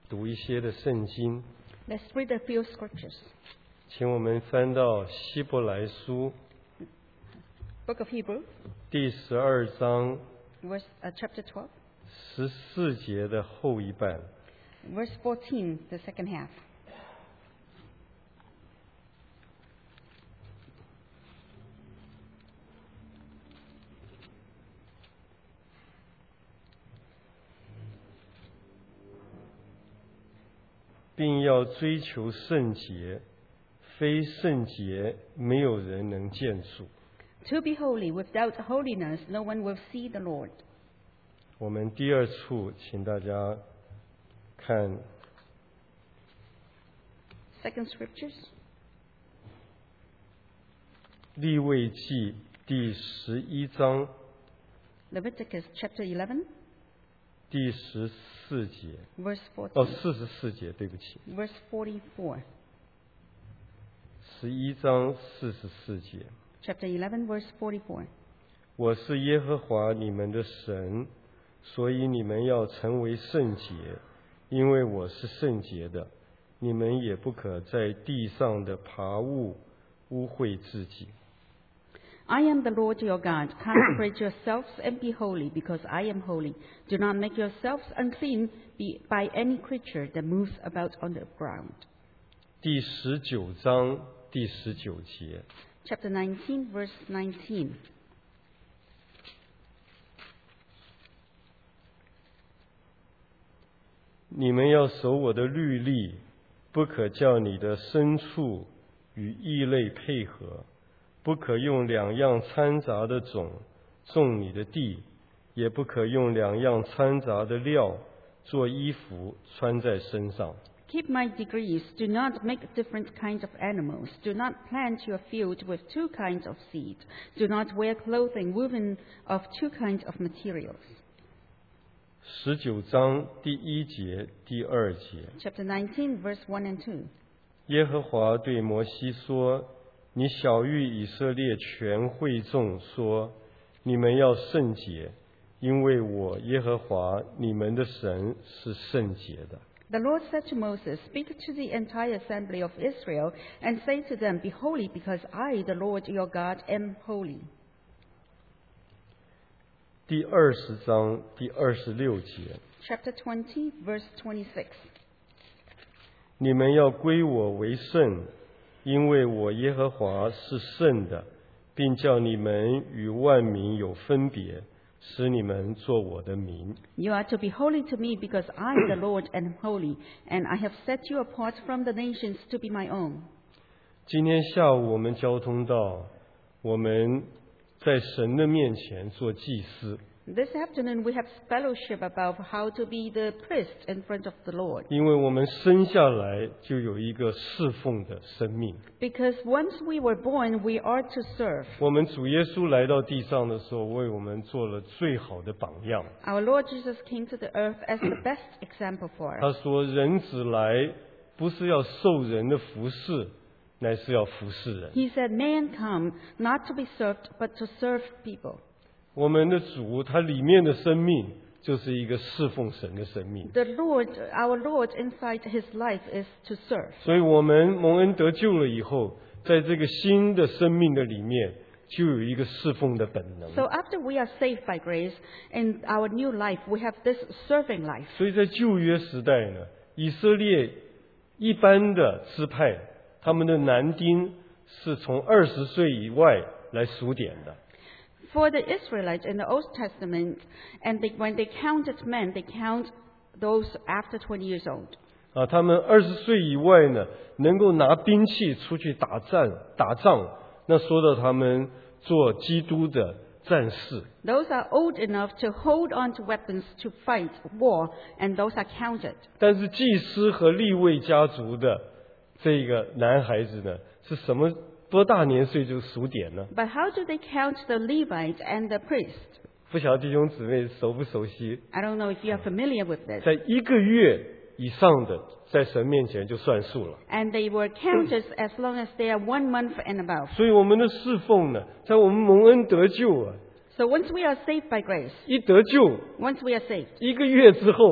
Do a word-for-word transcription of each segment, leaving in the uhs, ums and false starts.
读一些的圣经。 Let's read a few scriptures. 请我们翻到希伯来书 Book of Hebrews, 第十二章 verse, uh, chapter twelve, 十四节的后一半。 verse fourteen, the second half. 并要追求圣洁，非圣洁没有人能见主。 To be holy, without holiness, no one will see the Lord. 我们第二处，请大家看 Second scriptures, 利未记第十一章 Leviticus chapter eleven, 第十四节， verse 哦， fourteen, 四十四节，对不起， verse forty-four. 十一章四十四节。 Chapter eleven, verse forty-four. 我是耶和华你们的神，所以你们要成为圣洁，因为我是圣洁的。你们也不可在地上的爬物污秽自己。 I am the Lord your God. Consecrate yourselves and be holy, because I am holy. Do not make yourselves unclean be- by any creature that moves about on the ground. 第十九章第十九节。 Chapter nineteen, verse nineteen. 你们要守我的律例，不可叫你的牲畜与异类配合，不可用两样掺杂的种种你的地，也不可用两样掺杂的料做衣服穿在身上。 Keep my decrees. Do not make different kinds of animals. Do not plant your field with two kinds of seed. Do not wear clothing woven of two kinds of materials. 十九章第一节、第二节。 Chapter nineteen, verse one and two. 耶和华对摩西说：“你晓谕以色列全会众说，你们要圣洁，因为我耶和华你们的神是圣洁的。” The Lord said to Moses, Speak to the entire assembly of Israel and say to them, Be holy, because I, the Lord your God, am holy. 第二十章第二十六节。 Chapter twenty, verse twenty-six. 你们要归我为圣，因为我耶和华是圣的，并叫你们与万民有分别，使你们做我的民。 You are to be holy to me, because I, the Lord, am holy, and I have set you apart from the nations to be my own. 今天下午我们交通到我们在神的面前做祭司， This afternoon we have fellowship about how to be the priest in front of the Lord. 因为我们生下来就有一个侍奉的生命。 Because once we were born, we are to serve. 我们主耶稣来到地上的时候，为我们做了最好的榜样。 Our Lord Jesus came to the earth as the best example for us. 他说：“人子来，不是要受人的服侍，乃是要服侍人。” He said, Man come not to be served, but to serve people. 我们的主，他里面的生命就是一个侍奉神的生命。 The Lord, our Lord, inside his life is to serve. 所以我们蒙恩得救了以后，在这个新的生命的里面，就有一个侍奉的本能。 So after we are saved by grace, in our new life, we have this serving life. 所以在旧约时代呢，以色列一般的支派，他们的男丁是从二十岁以外来数点的。 For the Israelites in the Old Testament, and they, when they counted men, they count those after twenty years old. 啊，他们二十岁以外呢，能够拿兵器出去打战打仗，那说到他们做基督的战士。 Those are old enough to hold on to weapons to fight war, and those are counted. 但是祭司和利未家族的这个男孩子呢，是什么多大年岁就数点呢？ But how do they count the Levites and the priests? 不晓得弟兄姊妹熟不熟悉？ I don't know if you are familiar with this. 在一个月以上的，在神面前就算数了。 And they were counted as long as they are one month and above. 所以我们的侍奉呢，在我们蒙恩得救啊， So once we are saved by grace, 一得救 once we are saved, 一个月之后，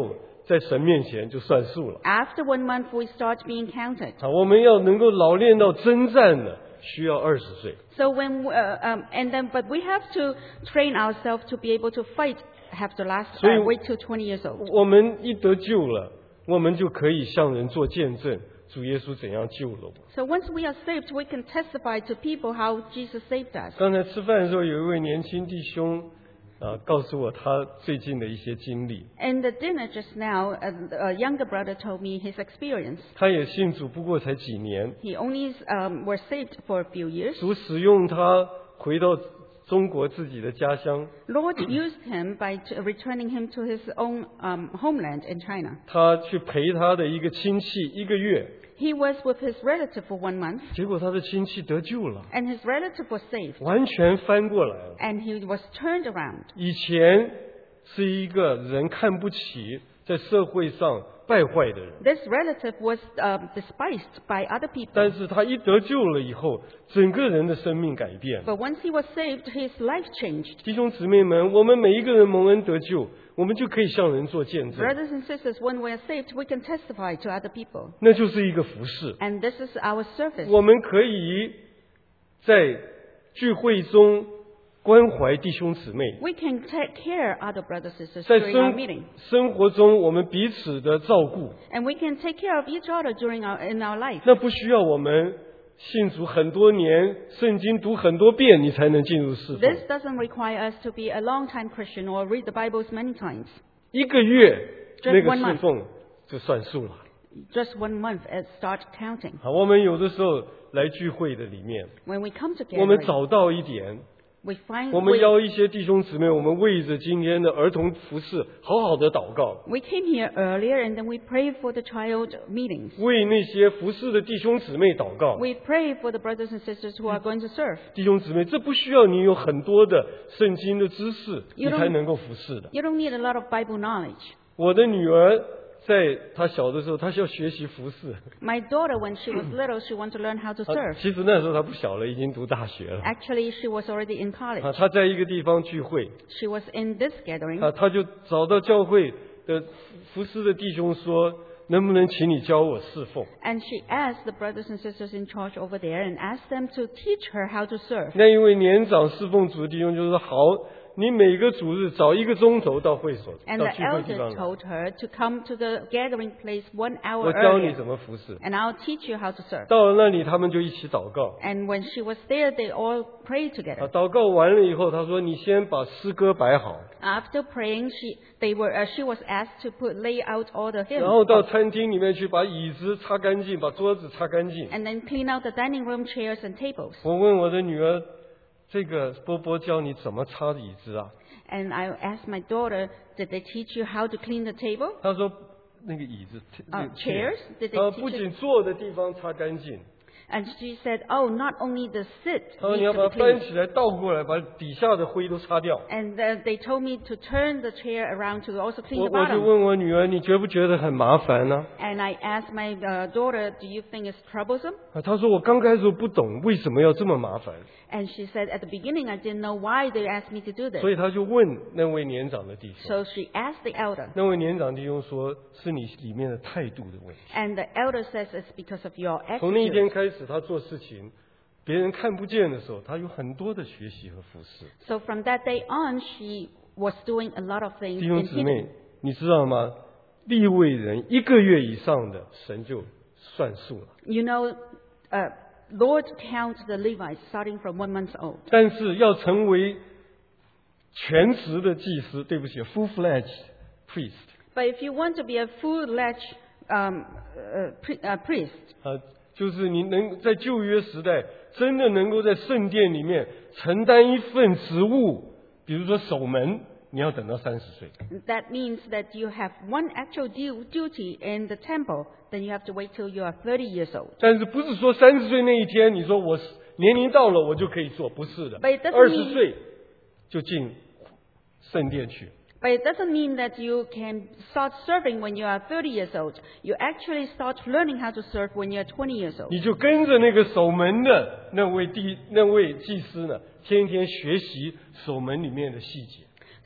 在神面前就算数了。 After one month, we start being counted. 啊，我们要能够老练到征战呢，需要二十岁。 So when, uh, um, and then, but we have to train ourselves to be able to fight, have to last, 所以 uh, wait till twenty years old. 我们一得救了，我们就可以向人做见证，主耶稣怎样救了我。 So once we are saved, we can testify to people how Jesus saved us. 刚才吃饭的时候，有一位年轻弟兄啊，告诉我他最近的一些经历。 In the dinner just now, a, a younger brother told me his experience. 他也信主，不过才几年。 He only um, was saved for a few years. 主使用他回到中国自己的家乡， Lord used him by t- returning him to his own um, homeland in China. 他去陪他的一个亲戚一个月， He was with his relative for one month, 结果他的亲戚得救了， and his relative was saved, 完全翻过来了。 and he was turned around. 以前是一个人看不起，在社会上败坏的人， This relative was um, despised by other people. 但是他一得救了以后，整个人的生命改变。 But once he was saved, his life changed. 弟兄姊妹们，我们每一个人蒙恩得救，我们就可以向人做见证， Brothers and sisters, when we are saved, we can testify to other people. 那就是一个服事。 And this is our service. 我们可以在聚会中关怀弟兄姊妹， We can take care of other brothers and sisters 在 during our 生 meeting. 生活中我们彼此的照顾， And we can take care of each other during our, in our life. 那不需要我们信主很多年，圣经读很多遍，你才能进入侍奉。 This doesn't require us to be a long-time Christian or read the Bibles many times. 一个月 Just 那个 one month. 侍奉就算数了。 Just one month and start counting. 好，我们有的时候来聚会的里面， When we come 我们 together, 找到一点， we find 我们 we, 邀一些弟兄姊妹，我们为着今天的儿童服事好好的祷告， we came here earlier and then we pray for the child meetings. 为那些服事的弟兄姊妹祷告。 We pray for the brothers and sisters who are going to serve. 弟兄姊妹，这不需要你有很多的圣经的知识，你 You don't- 才能够服侍的。 You don't need a lot of Bible knowledge. 我的女儿在她小的时候，她需要学习服侍。 My daughter, when she was little, she wanted to learn how to 她 serve. 其实那时候她不小了，已经读大学了。 Actually, she was already in college. 啊，她在一个地方聚会， She was in this gathering. 啊，她就找到教会的服侍的弟兄说：“能不能请你教我侍奉 And she asked the brothers and sisters in charge over there and asked them to teach her how to serve.？” 那一位年长侍奉主的弟兄就说：“好，你每个主日早一个钟头到会所， And 到 the 聚会地 elder 方来， told her to come to the gathering place one hour 我教你 earlier. 怎么服侍。” And I'll teach you how to serve. 到了那里，他们就一起祷告。 And when she was there, they all prayed 啊， together. 祷告完了以后，他说：“你先把诗歌摆好， After praying, she they were uh, she was asked to put lay out all the 然后到 hymns 餐厅里面去把椅子擦干净，把桌子擦干净。” and then clean out the dining room chairs and tables. 我问我的女儿：“这个波波教你怎么擦椅子啊 And I asked my daughter, did they teach you how to clean the table?？” 她说：“那个椅子，那 Uh, 个 chairs? Did 她说 they 不 teach 仅 you? 坐的地方擦干净， And she said, oh, not only the sit 她说你 needs 要 to 把 be 它翻 cleaned. 起来倒过来，把底下的灰都擦掉。” And uh, they told me to turn the chair around to also clean 我 the 我就 bottom. 问我女儿：“你觉不觉得很麻烦呢 And I asked my uh, daughter, do you think it's troublesome?？” 啊，她说：“我刚开始不懂为什么要这么麻烦， And she said, at the beginning, I didn't know why they asked me to do 所 this. 以她就问那位年长的弟兄。 So she asked the elder. 那位年长弟兄说：“是你里面的态度的问题。 And the elder says it's because of your ” 从那一 attitude. 天开始，他做事情别人看不见的时候，他有很多的学习和服侍。 So from that day on, she was doing a lot of things 弟兄 in 姊妹 hidden. ， 你知道吗？利未人一个月以上的，神就算数了。 You know, uh, Lord counts the Levites starting from one month old. 但是要成为全职的祭司，对不起 ，full-fledged priest， But if you want to be a full-fledged um, uh, pri- uh, priest, 啊，就是你能在旧约时代真的能够在圣殿里面承担一份职务，比如说守门，你要等到三十岁。 that means that you have one actual du- duty in the temple, then you have to wait till you are thirty years old. 但是不是说三十岁那一天，你说我年龄到了我就可以做，不是的 But it doesn't。 二十 mean- 岁就进圣殿去。 But it doesn't mean that you can start serving when you are thirty years old. You actually start learning how to serve when you are twenty years old. 你就跟着那个守门的那位地那位祭司呢，天天学习守门里面的细节。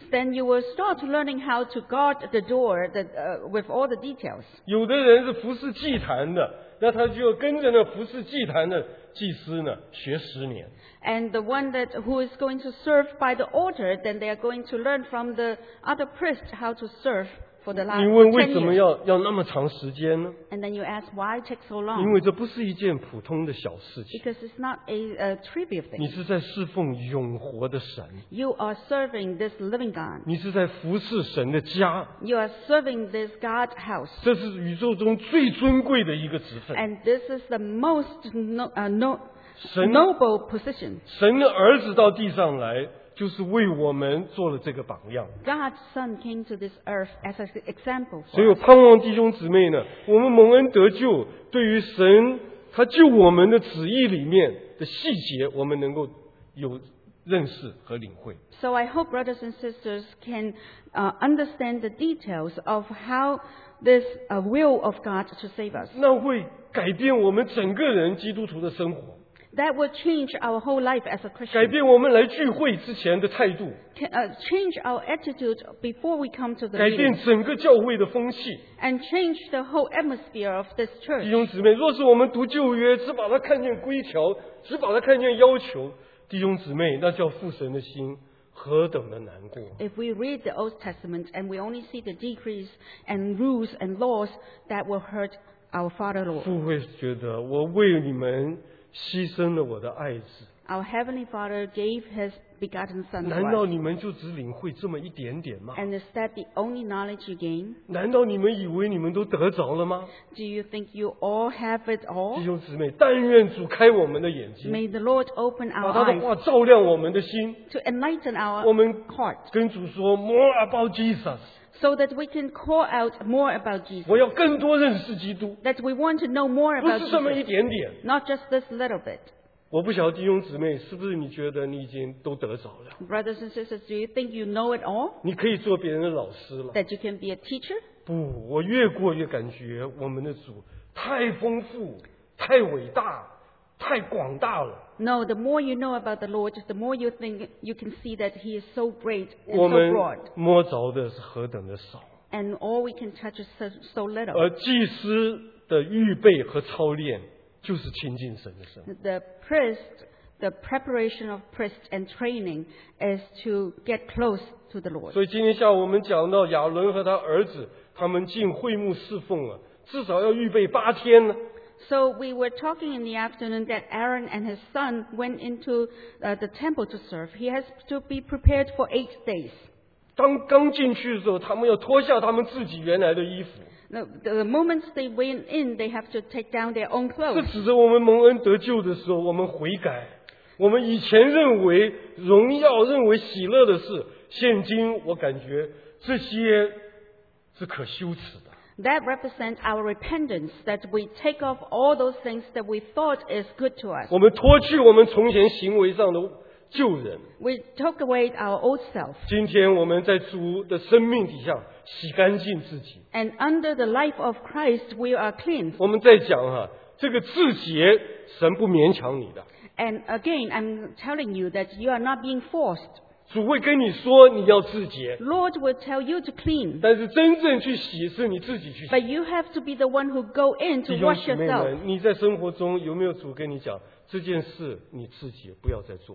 then you will start learning how to guard the door that, uh, with all the details. 有的人是服侍祭坛的，那他就跟着那服侍祭坛的祭司呢学十年。 And the one that who is going to serve by the altar, then they are going to learn from the other priest how to serve for the last 你问为 ten 什么 years. 要要那么长时间呢？ And then you ask why it takes so 因 long? 为这不是一件普通的小事情， Because it's not a, a trivial 你 thing. 是在侍奉永活的神， You are serving this living God. 你是在服侍神的家， You are serving this God house. 这是宇宙中最尊贵的一个职分。 And this is the most no, uh, no, 神 noble position. 神的儿子到地上来，就是为我们做了这个榜样。 God's Son came to this earth as an example 所以 for 我 us. 盼望弟兄姊妹呢，我们蒙恩得救，对于神他救我们的旨意里面的细节，我们能够有认识和领会。 So I hope brothers and sisters can uh, understand the details of how this uh, will of God to save us. 那会改变我们整个人基督徒的生活， That will change our whole life as a 改 Christian. 变我们来聚会之前的态度， Can, uh, change our attitude before we come to the 改变 meeting. 整个教会的风气。 And change the whole atmosphere of this 弟 church. 兄姊妹，若是我们读旧约，只把它看见规条，只把它看见要求，弟兄姊妹，那叫父神的心何等的难过。 If we read the Old Testament and we only see the decrees and rules and laws, that will hurt our Father Lord. 父会觉得我为你们牺牲了我的爱子， Our Heavenly Father gave His begotten Son 难 for 道 us. 你们就只领会这么一点点吗？ And is that the only knowledge you gain? 难道你们以为你们都得着了吗？ Do you think you all have it 弟 all? 兄姊妹，但愿主开我们的眼睛， May the Lord open 把 our 他的 eyes 话照亮我们的心。 to enlighten 我 our 们 heart 跟主说 More about Jesus， so that we can call out more about Jesus. 我要更多认识基督， That we want to know more 不 about 是这么一 Jesus. 点点。 Not just this little bit. 我不晓得弟兄姊妹是不是你觉得你已经都得着了？ Brothers and sisters, do you think you know it all? 你可以做别人的老师了？ That you can be a teacher? 不，我越过越感觉我们的主太丰富、太伟大、太广大了。 No, the more you know about the Lord, the more you think you can see that He is so great and 我 so 们 broad. 摸着的是何等的少， And all we can touch is so, so little. 而祭司的预备和操练就是亲近神的生活。 The priest, the preparation of priest and training is to get close to the Lord. 所以今天下午我们讲到亚伦和他儿子，他们进会幕侍奉了，至少要预备八天呢。 So we were talking in the afternoon that Aaron and his son went into uh, the temple to serve. He has to be prepared for eight days. 当刚进去的时候，他们要脱下他们自己原来的衣服， The, the moment they went in, they have to take down their own 这 clothes. 指着我们蒙恩得救的时候，我们悔改。我们以前认为荣耀、认为喜乐的事，现今我感觉这些是可羞耻的。 That represents our repentance, that we take off all those things that we thought is good to us. 我们脱去我们从前行为上的旧人， We took away our old self. 今天我们在主的生命底下洗干净自己。 And under the life of Christ, we are cleansed. 我们再讲哈，这个自洁，神不勉强你的， And again, I'm telling you that you are not being forced. 主会跟你说你要自洁， Lord will tell you to clean. 但是真正去洗是你自己去洗。 But you have to be the one who go in to 弟兄 wash 姊妹 yourself. 们，你在生活中有没有主跟你讲这件事你自己不要再做了？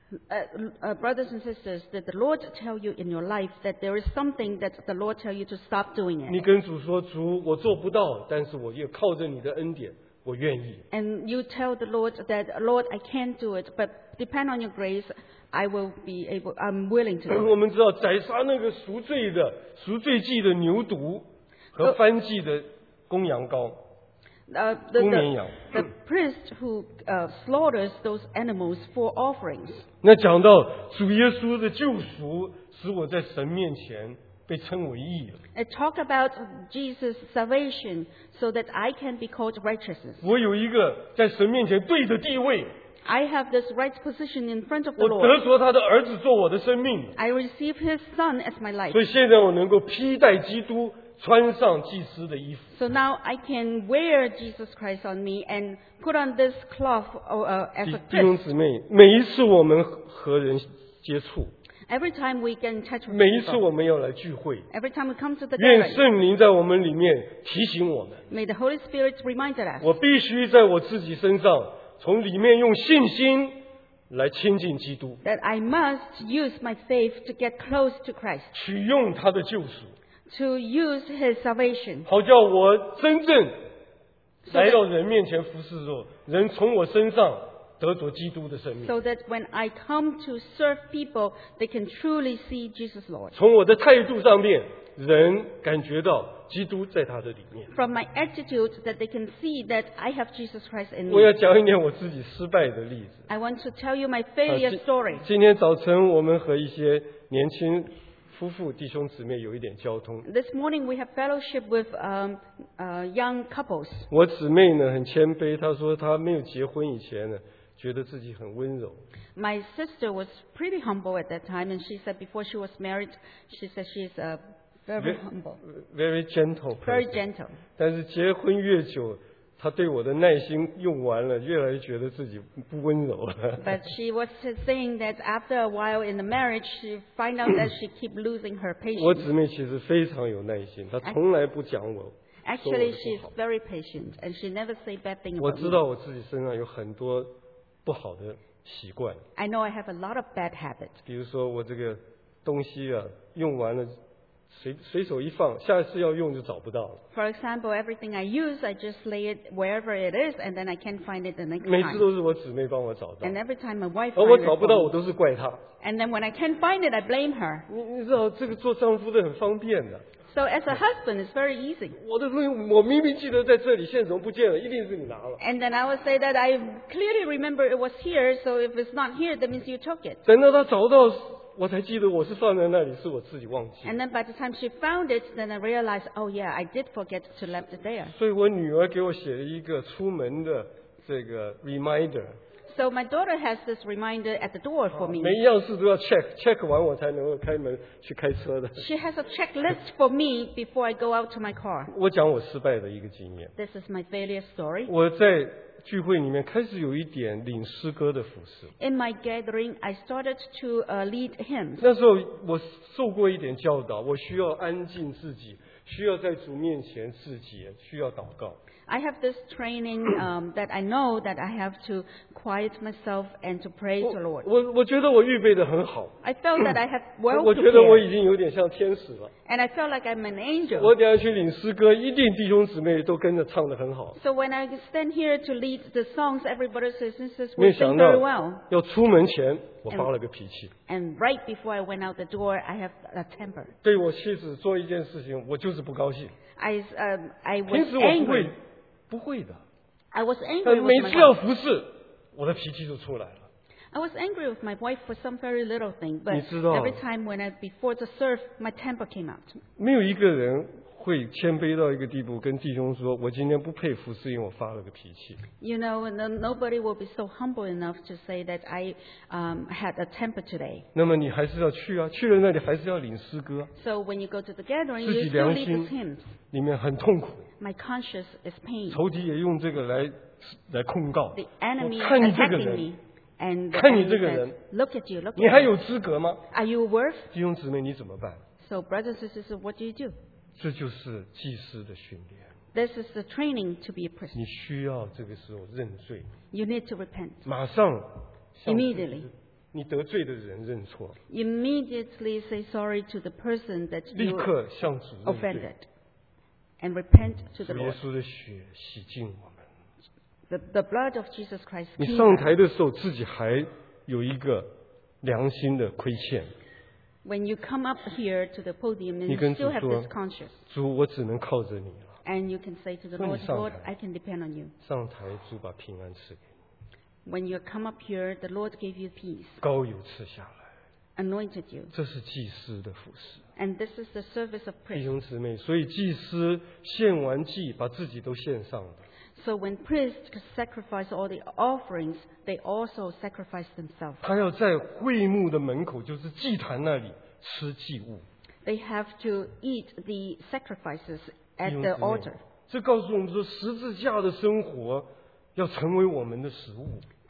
Uh, uh, brothers and sisters, did the Lord tell you in your life that there is something that the Lord tell you to stop doing 你 it? 跟主说，主，我做不到，但是我也靠着你的恩典，我愿意。 And you tell the Lord that, Lord, I can't do it, but depend on your grace, I will be able, I'm willing to do 我 it. 们知道宰杀那个赎罪的赎罪祭的牛犊和燔祭的公羊羔， Uh, the, 公绵羊。 the, the priest who uh, slaughters those animals for offerings. 那讲到主耶稣的救赎，使我在神面前被称为义了。 I talk about Jesus' salvation so that I can be called righteousness. 我有一个在神面前对的地位， I have this right position in front of the 我 Lord. 得着他的儿子做我的生命， I receive His Son as my life. 所以现在我能够披戴基督，穿上祭司的衣服。 So now I can wear Jesus Christ on me and put on this cloth uh, as 弟 a 弟兄 priest. 姊妹，每一次我们和人接触， Every time we get in touch with 每一次 people, 我们要来聚会， every time we come to the 愿 gathering, 圣灵在我们里面提醒我们， may the Holy Spirit remind us 我必须在我自己身上，从里面用信心来亲近基督， that I must use my faith to get close to Christ, 取用他的救赎， to use His salvation, 好叫我真正来到人面前服侍的时候，人从我身上得着基督的生命， so that when I come to serve people, they can truly see Jesus Lord. 从我的态度上面，人感觉到基督在他的里面。 From my attitude, that they can see that I have Jesus Christ in 我要 me. 讲一点我自己失败的例子。 I want to tell you my 啊 failure 今 story. 今天早晨我们和一些年轻夫妇弟兄姊妹有一点交通。 This morning we have fellowship with um, uh, young couples. 我姊妹呢很谦卑，她说她没有结婚以前呢，觉得自己很温柔。 My sister was pretty humble at that time, and she said before she was married, she said she is uh, very humble, very gentle very person. gentle. 但是结婚越久，她对我的耐心用完了，越来越觉得自己不温柔了。 But she was saying that after a while in the marriage, she find out that she keep losing her 我 patience. 姊妹其实非常有耐心，她从来不讲我。 Actually, she is very patient, and she never say bad thing 我 about 知 me. 道我自己身上有很多不好的习惯， I know I have a lot of bad habits. 比如说我这个东西啊用完了，随随手一放，下一次要用就找不到了。 For example, everything I use, I just lay it wherever it is, and then I can't find it the next 每次 time. 都是我姊妹帮我找到， And every time my wife 而我 finds 找 it 不到，我 for me. 都是怪她。 And then when I can't find it, I blame her. 你你知道这个做丈夫的很方便的。 So as a husband, it's very easy. 我的东西我明明记得在这里，现在怎么不见了？一定是你拿了。 And then I would say that I clearly remember it was here, so if it's not here, that means you took it. 等到他找到，我才记得我是放在那里，是我自己忘记。 And then by the time she found it, then I realized, oh yeah, I did forget to left it there. 所以我女儿给我写了一个出门的这个 reminder。 So my daughter has this reminder at the door for me. 每一样事都要 check，check 完我才能够开门去开车的。 She has a checklist for me before I go out to my car. 我讲我失败的一个经验。 This is my failure story. 我在聚会里面开始有一点领诗歌的服饰。 In my gathering, I started to uh, lead hymns. 那时候我受过一点教导，我需要安静自己，需要在主面前自己，需要祷告。 I have this training um, that I know that I have to quiet myself and to pray to the 我 Lord. 我我觉得我预备的很好， I felt that I have well 我觉得我 prepared, 已经有点像天使了。 and I felt like I'm an angel. 我等下去领诗歌，一定弟兄姊妹都跟着唱得很好。 So when I stand here to lead the songs, every brothers and sisters 没 will 有想 sing 到 very well. 要出门前，我发了个脾气。 And right before I went out the door, I have a temper. 对我妻子做一件事情，我就是不高兴。 I, um, I 平 was 时我不会 angry. 不会的， I was 但 angry 每 with 次 my 要 wife. 服侍，我的脾气就出来了。 I was angry with my wife for some very little thing, but 你知道- every time when I before the serve, my temper came out. 没有一个人会谦卑到一个地步，跟弟兄说：“我今天不配服侍，因为我发了个脾气。 You know, no, nobody will be so humble enough to say that I um, had a temper today. ” 那么你还是要去啊，去了那里还是要领诗歌， So when you go to the gathering, 自己 you still 良 lead 心 the hymns. 里面很痛苦， My conscience is pain. 仇敌也用这个来来控告。 The enemy 我 is 看你这个 attacking 人， me. And the 看你 enemy 这个 says, 人， look at you, look 你还 at you. 有资格吗？ Are you worth? 弟兄姊妹，你怎么办？ So brothers and sisters, what do you do? 这就是祭司的训练。 This is the training to be a priest. 你需要这个时候认罪， You need to repent. 马上向 Immediately. 你得罪的人认错， Immediately say sorry to the person that 立 you 刻向主认罪。 offended. And repent to the 主耶 Lord. 稣的血洗净我们。 The, the blood of Jesus Christ 你 cleans 上 us. 台的时候，自己还有一个良心的亏欠。 When you come up here to the podium and 你 you 跟主 still have 说 this conscience, 主，我只能靠着你了。 and you can say to the 说你 Lord, 上 Lord, 台。 I can depend on you. 上台，主把平安赐给你， When you come up here, the Lord gave you peace, 膏油赐下来， anointed you. 这是祭司的服饰。 And this is the service of 弟 priest. 兄姊妹，所以祭司献完祭，把自己都献上了。 So when priests sacrifice all the offerings, they also sacrifice themselves. 他要在会幕的门口，就是祭坛那里吃祭物。 They have to eat the sacrifices 弟 at 兄 the 姊妹 altar. 这告诉我们说，十字架的生活要成为我们的食物。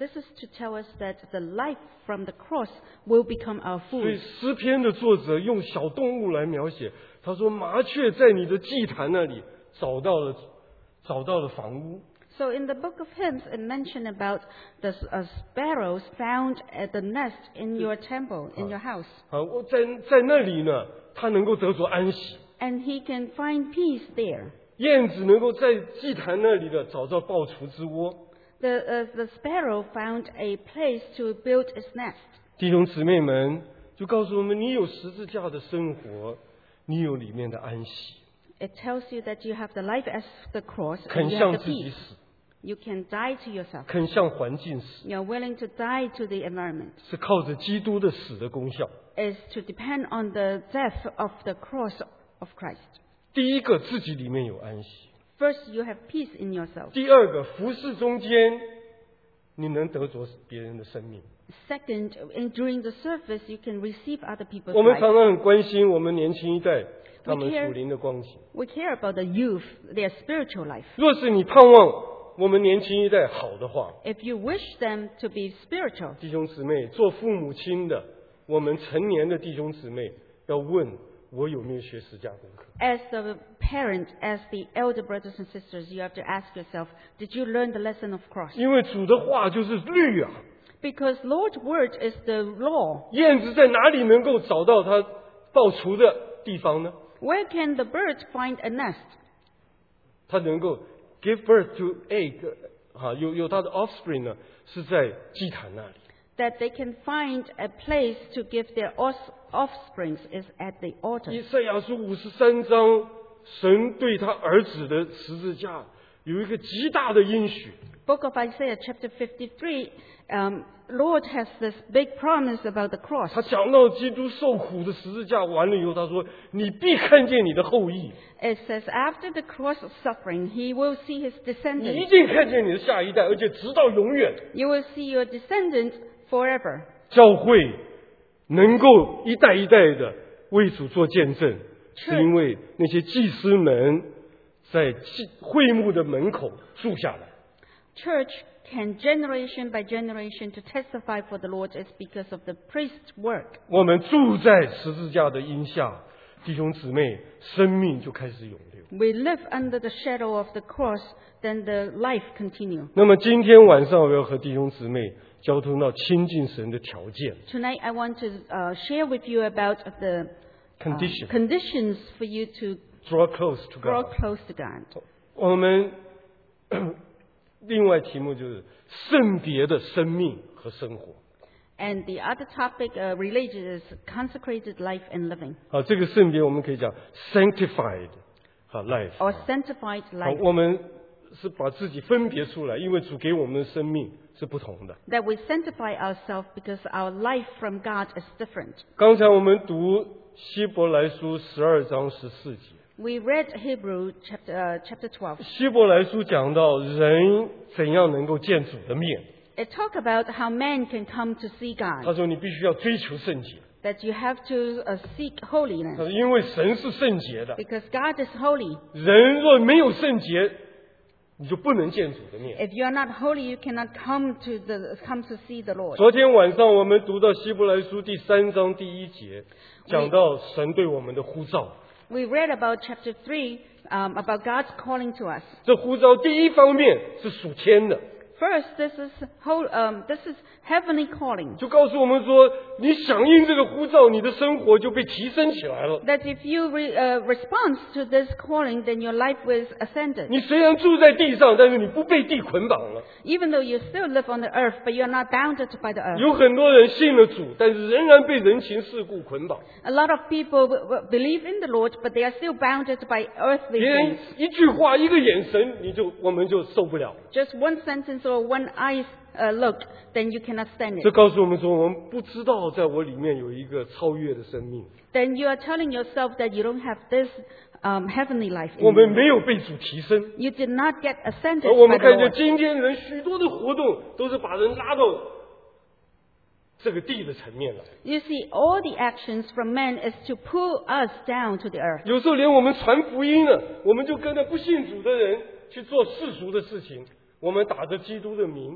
This is to tell us that the life from the cross will become our 所以 food. 诗篇的作者用小动物来描写，他说麻雀在你的祭坛那里找到了找到了房屋。 So in the book of hymns, it mentioned about the uh, sparrows found at the nest in your temple, in your house. 啊，我在在那里呢，他能够得着安息。 And he can find peace there. 燕子能够在祭坛那里的找到抱雏之窝。 The, uh, the sparrow found a place to build its nest. 弟兄姊妹们，就告诉我们，你有十字架的生活，你有里面的安息， It tells you that you have the life as the cross 肯 and you 向 have the 自己 peace. 死， You can die to yourself. 肯向环境死， You're willing to die to the environment. 是靠着基督的死的功效。 Is to depend on the death of the cross of Christ. 第一个，自己里面有安息； First, you have peace in yourself. 第二个，服侍中间，你能得着别人的生命。 Second, in, during the service, you can receive other people's 我们常 life. 常很关心我们年轻一代他们 We care- 属灵的光景。 We care about the youth, their spiritual life. 若是你盼望我们年轻一代好的话， If you wish them to be spiritual, 弟兄姊妹，做父母亲的，我们成年的弟兄姊妹要问我有没有学十架功课。 as the parent, as the elder brothers and sisters, you have to ask yourself, did you learn the lesson of cross? 因为主的话就是律啊， Because Lord's word is the law. 燕子在哪里能够找到它抱雏的地方呢？ Where can the bird find a nest? 它能够 give birth to egg 啊，有有它的 offspring 呢，是在祭坛那里。 That they can find a place to give their os- offsprings is at the altar. 以赛亚书五十三章，神对他儿子的十字架有一个极大的应许。 Book of Isaiah chapter fifty-three, um, Lord has this big promise about the cross. 他讲到基督受苦的十字架完了以后，他说：“你必看见你的后裔， It says after the cross of suffering, he will see his 你一 descendants. 定看见你的下一代，而且直到永远。 You will see your descendants forever. 教会能够一代一代的为主做见证，是因为那些祭司们在祭会幕的门口住下来。 Church can generation by generation to testify for the Lord is because of the priest's work. 我们住在十字架的荫下，弟兄姊妹，生命就开始涌流。 We live under the shadow of the cross, then the life continue. 那么今天晚上我要和弟兄姊妹交通到亲近神的条件 Tonight I want to uh, share with you about the uh, condition conditions for you to draw close to grow God。 close to God. 我们另外题目就是圣别的生命和生活。 And the other topic uh, related is consecrated life and living, 啊，这个圣别我们可以讲 sanctified 啊 life。 or sanctified 好， life. 我们是把自己分别出来，因为主给我们的生命是不同的。 That we sanctify ourselves because our life from God is different. 刚才我们读希伯来书十二章十四节， We read Hebrew chapter, uh, chapter twelve. 希伯来书讲到人怎样能够见主的面。 It talk about how man can come to see 他 God. 说你必须要追求圣洁， That you have to uh, seek 他 holiness 说因为神是圣洁的， because God is holy. 人若没有圣洁，你就不能见主的面。 If you are not holy, you cannot come to the come to see the Lord. 昨天晚上我们读到希伯来书第三章第一节，讲到神对我们的呼召。 We read about chapter three um, about God's calling to us. 这呼召第一方面是属天的， First, this is whole, um, this is heavenly calling. 就告诉我们说，你响应这个呼召，你的生活就被提升起来了。 That if you re, uh, respond to this calling, then your life will ascend. 你虽然住在地上，但是你不被地捆绑了。 Even though you still live on the earth, but you are not bounded by the earth. 有很多人信了主，但是仍然被人情世故捆绑。 A lot of people w- w- believe in the Lord, but they are still bounded by earthly 别人 things. 一句话、一个眼神，你就我们就受不了。 Just one sentence or one eye uh, look, then you cannot stand 这 it. 告诉我们说，我们不知道在我里面有一个超越的生命， Then you are telling yourself that you don't have this um, heavenly life 我 in 们 you. 没有被主提升。 You did not get ascended 而我 by 们 the 看见 Lord. 今天人许多的活动都是把人拉到这个地的层面来， You see, all the actions from men is to pull us down to the earth. 有时候连我们传福音了，我们就跟着不信主的人去做世俗的事情。我们打着基督的名，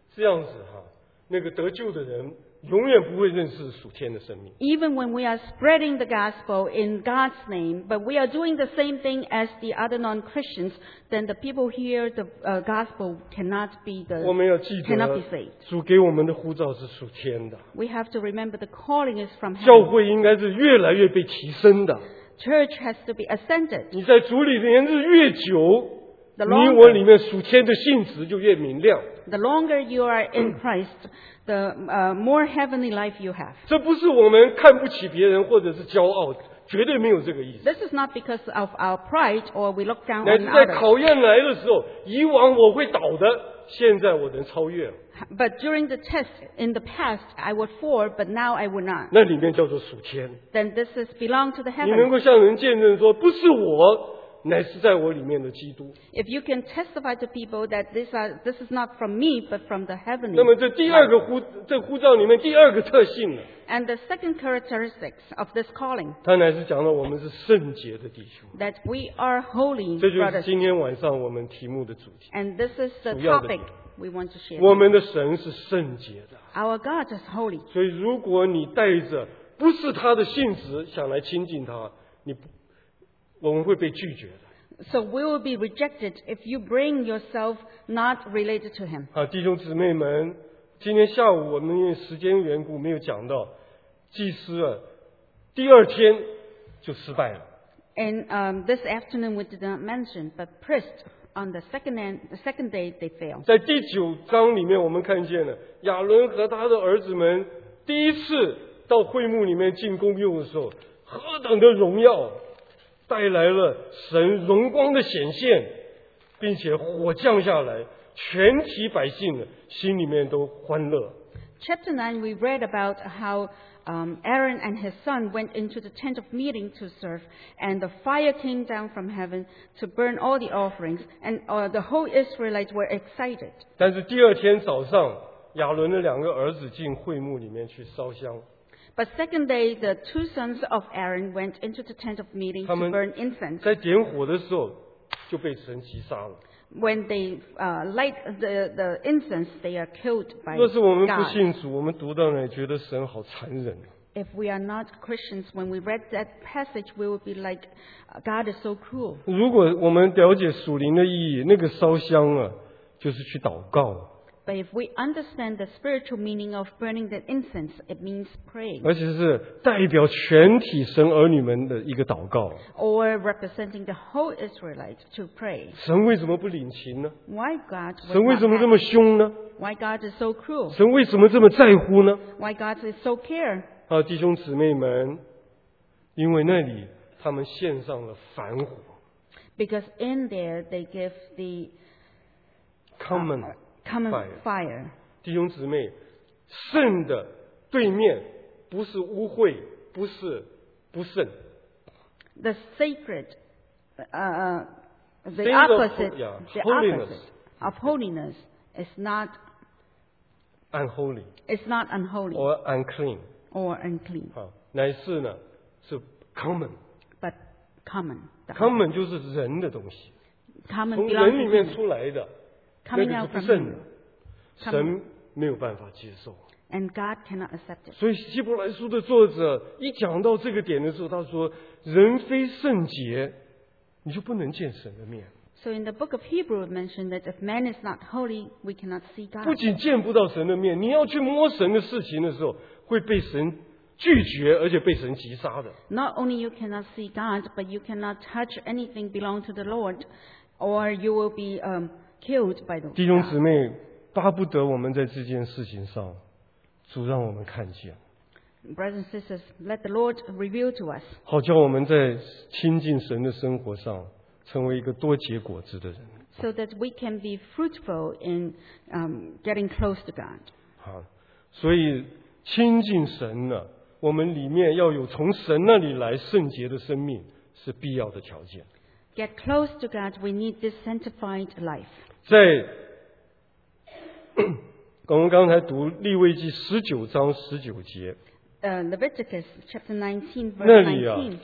这样子哈，那个得救的人永远不会认识属天的生命。 Even when we are spreading the gospel in God's name, but we are doing the same thing as the other non-Christians, then the people hear the uh, gospel cannot be 我 the 们要记 cannot 得 be saved. 主给我们的呼召是属天的， We have to remember the calling is from 教 heaven. 会应该是越来越被提升的。 Church has to be ascended. 你在主里面日越久， The 你 longer- 我里面属天的性质就越明亮。 The longer you are in Christ, the uh, more heavenly life you have. 这不是我们看不起别人或者是骄傲，绝对没有这个意思。 This is not because of our pride or we look down 乃 on 是在 others. 考验来的时候，以往我会倒的，现在我能超越了。 But during the test in the past, I would fall, but now I would not. 那里面叫做属天。 Then this is belong to the 你能 heavens. 够向人见证说，不是我，乃是在我里面的基督。 If you can testify to people that this, are, this is not from me, but from the heavenly. 那么这第二个呼，这呼召里面第二个特性呢， And the second characteristics of this calling, 它乃是讲到我们是圣洁的弟兄。 that we are holy 这就是 brothers. 今天晚上我们题目的主题。 And this is the 主要的 topic we want to share. 我们的神是圣洁的， Our God is holy. 所以如果你带着不是他的性质想来亲近他，你不，我们会被拒绝的。 So we will be rejected if you bring yourself not related to him. 好，弟兄姊妹们，今天下午我们因为时间缘故没有讲到，祭司啊，第二天就失败了。 And um, this afternoon we did not mention, but priest on the second end, the second day they failed. 在第九章里面，我们看见了亚伦和他的儿子们第一次到会幕里面进公用的时候，何等的荣耀，带来了神荣光的显现，并且火降下来，全体百姓呢心里面都欢乐。 Chapter nine, we read about how um, Aaron and his son went into the tent of meeting to serve, and the fire came down from heaven to burn all the offerings, and uh, the whole Israelites were excited. 但是第二天早上，亚伦的两个儿子进会幕里面去烧香， But second day, the two sons of Aaron went into the tent of meeting to 他们 burn incense. 在点火的时候就被神击杀了。 When they uh, light the, the incense, they are killed by 若是我们不 God. 信主，我们读到呢，觉得神好残忍。 If we are not Christians, when we read that passage, we will be like, God is so cruel. 如果我们了解属灵的意义，那个烧香啊，就是去祷告， But if we understand the spiritual meaning of burning that incense, it means praying 而且是代表全体神儿女们的一个祷告。 or representing the whole Israelite to pray. 神为什么不领情呢？ Why God was 神为 not 什么这么 happy? 凶呢？ Why God is so cruel? 神为什么这么在乎呢？ Why God is so care? 啊，弟兄姊妹们，因为那里他们献上了凡火 Because in there they give the ，common uh, common fire fire. 弟兄姊妹，圣的对面不是污秽，不是不圣。 The sacred, uh, the Things of- opposite, yeah, the holiness. opposite of holiness is not unholy is not unholy or unclean or unclean, 啊，乃是呢是 common。 but common. The common 就是人的东西， common 从 belongs 人里 to 面 human. 出来的，那 Coming 个是 out 不 from 圣的 human.， 神没有办法接受。 And God cannot accept it. 所以希伯来书的作者一讲到这个点的时候，他说：“人非圣洁，你就不能见神的面。 So in the book of Hebrew it mentioned that if man is not holy, we cannot see 不 God. 仅见不到神的面，你要去摸神的事情的时候，会被神拒绝，而且被神击杀的。 Not only you cannot see God, but you cannot touch anything belong to the Lord, or you will be um, killed by the 弟兄 God. 姊妹，巴不得我们在这件事情上，主让我们看见， Brothers and sisters, let the Lord reveal to us, 好叫我们在亲近神的生活上，成为一个多结果子的人。 so that we can be fruitful in um, getting close to God. 好，所以亲近神呢，我们里面要有从神那里来圣洁的生命，是必要的条件。 Get close to God, we need this sanctified life. 在我们刚才读利未记十九章十九节， Uh, Leviticus chapter nineteen, 那 verse 里啊 nineteen.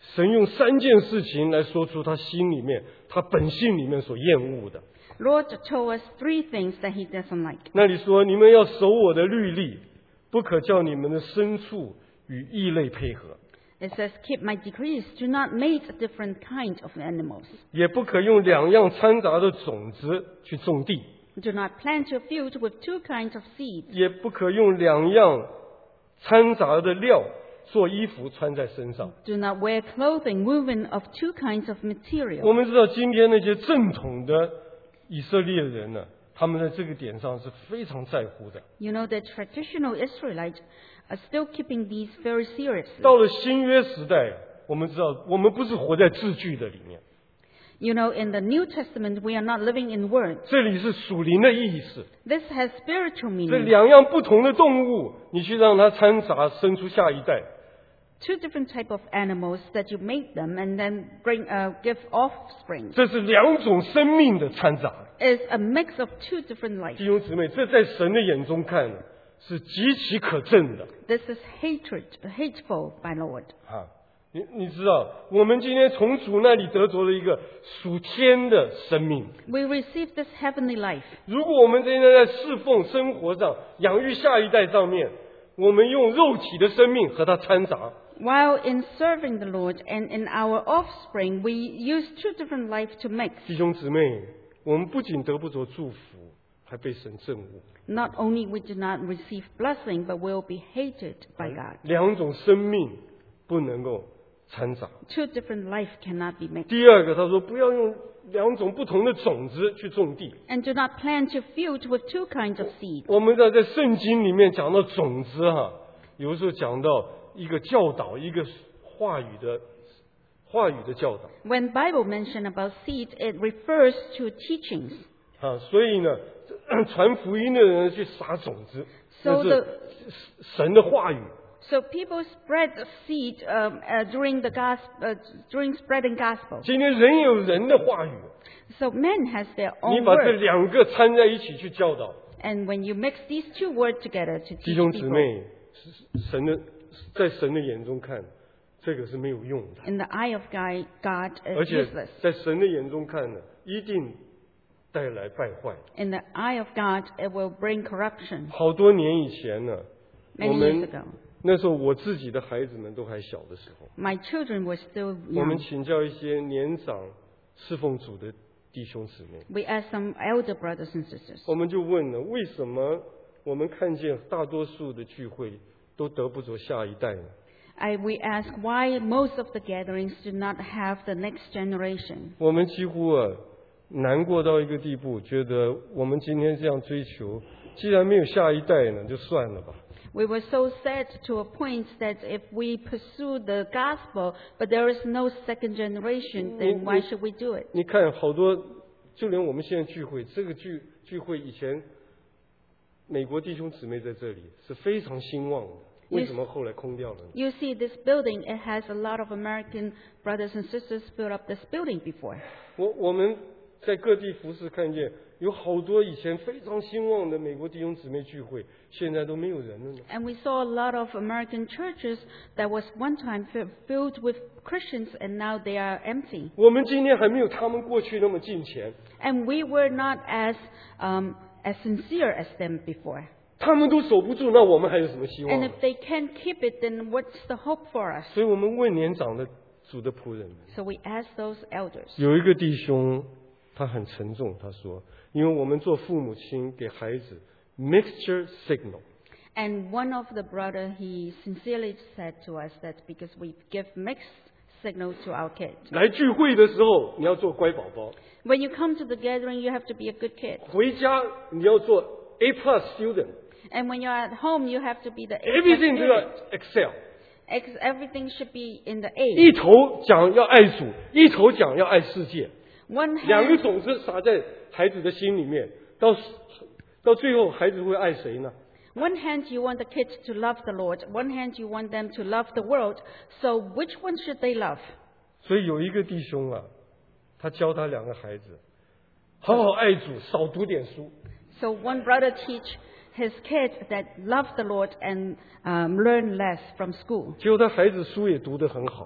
神用三件事情来说出他心里面、他本性里面所厌恶的。 Lord told us three things that he doesn't like. 那里说，你们要守我的律例，不可叫你们的牲畜与异类配合。 It says, keep my decrees, do not mate different kinds of animals. 也不可用两样掺杂的种子去种地， Do not plant your field with two kinds of seeds. 也不可用两样掺杂的料做衣服穿在身上。 Do not wear clothing woven of two kinds of 我 material. 们知道今天那些正统的以色列人呢，他们在这个点上是非常在乎的。 You know, the traditional Israelites are still keeping these very seriously. 到了新约时代，我们知道我们不是活在字句的里面， You know, in the New Testament, we are not living in words. 这里是属灵的意思。 This has spiritual 这 meaning. 两样不同的动物，你去让它掺杂，生出下一代， Two different type of animals that you make them and then bring, uh, give offspring. 这是两种生命的掺杂。 Is a mix of two different lives. 弟兄姊妹，这在神的眼中看呢，是极其可憎的 This is hatred, hateful by Lord. 啊！你你知道，我们今天从主那里得着了一个属天的生命。 We receive this heavenly life. 如果我们今天在侍奉生活上、养育下一代上面，我们用肉体的生命和它掺杂， While in serving the Lord and in our offspring, we use two different lives to mix. 弟兄姊妹，我们不仅得不着祝福，还被神憎恶。 Not only we do not receive blessing, but will be hated by God. 两种生命不能够掺杂。 Two different life cannot be mixed. 第二个，他说不要用两种不同的种子去种地。 And do not plant your field with two kinds of seeds. 我们在在圣经里面讲到种子哈，有的时候讲到一个教导，一个话语的话语的教导 When Bible mention about seeds, it refers to teachings. 啊，所以呢，传福音的人去撒种子， So 那 the 是神的话语。 So people spread the seed um, uh, during the gospel, uh, during spreading gospel. 今天人有人的话语， So man has their 你 own 把这 word. 两个掺在一起去教导， And when you mix these two words together to 弟 teach 兄姊 people, 妹，神的在神的眼中看，这个是没有用的。 in the eye of God, God 而 is 且 useless. 在神的眼中看呢，一定带来败坏。 In the eye of God, it will bring corruption. 好多年以前呢，我 Many 们 years ago, 那时候我自己的孩子们都还小的时候， my children were still 我们 young. 请教一些年长侍奉主的弟兄姊妹， We asked some elder brothers and sisters, 我们就问了，为什么我们看见大多数的聚会都得不着下一代呢？ I, we asked why most of the gatherings do not have the next generation. 我们几乎啊难过到一个地步，觉得我们今天这样追求，既然没有下一代呢，就算了吧。 We were so sad to a point that if we pursue the gospel, but there is no second generation, then why should we do it? 你看好多，就连我们现在聚会，这个聚聚会以前，美国弟兄姊妹在这里是非常兴旺的，为什么后来空掉了呢？ You see, this building, it has a lot of American brothers and sisters filled up this building before. 我我们在各地服侍看见，有好多以前非常兴旺的美国弟兄姊妹聚会，现在都没有人了呢。 And we saw a lot of American churches that was one time fi- filled with Christians, and now they are empty. 我们今天还没有他们过去那么敬虔， And we were not as um, as sincere as them before. 他们都守不住，那我们还有什么希 And 望 if？they can't keep it, then what's the hope for us? 所以我们问年长的主的仆人们， So we asked those elders. 有一个弟兄他很沉重，他说，因为我们做父母亲给孩子 mixture signal。 And one of the brother, he sincerely said to us that because we give mixed signal to our kids. 来聚会的时候你要做乖宝宝， When you come to the gathering, you have to be a good kid. 回家你要做 A plus student，everything And when you're at home, you have to be the A. 都要 excel。 Ex- Everything should be in the A. 一头讲要爱主，一头讲要爱世界， One 两个 hand, 种子撒在孩子的心里面，到到最后孩子会爱谁呢？ one hand you want the kids to love the Lord. One hand you want them to love the world. So which one should they love? 所以有一个弟兄啊，他教他两个孩子，好好爱主，少读点书。 So one brother teach his kids that love the Lord and um, learn less from school. 结果他孩子书也读得很好，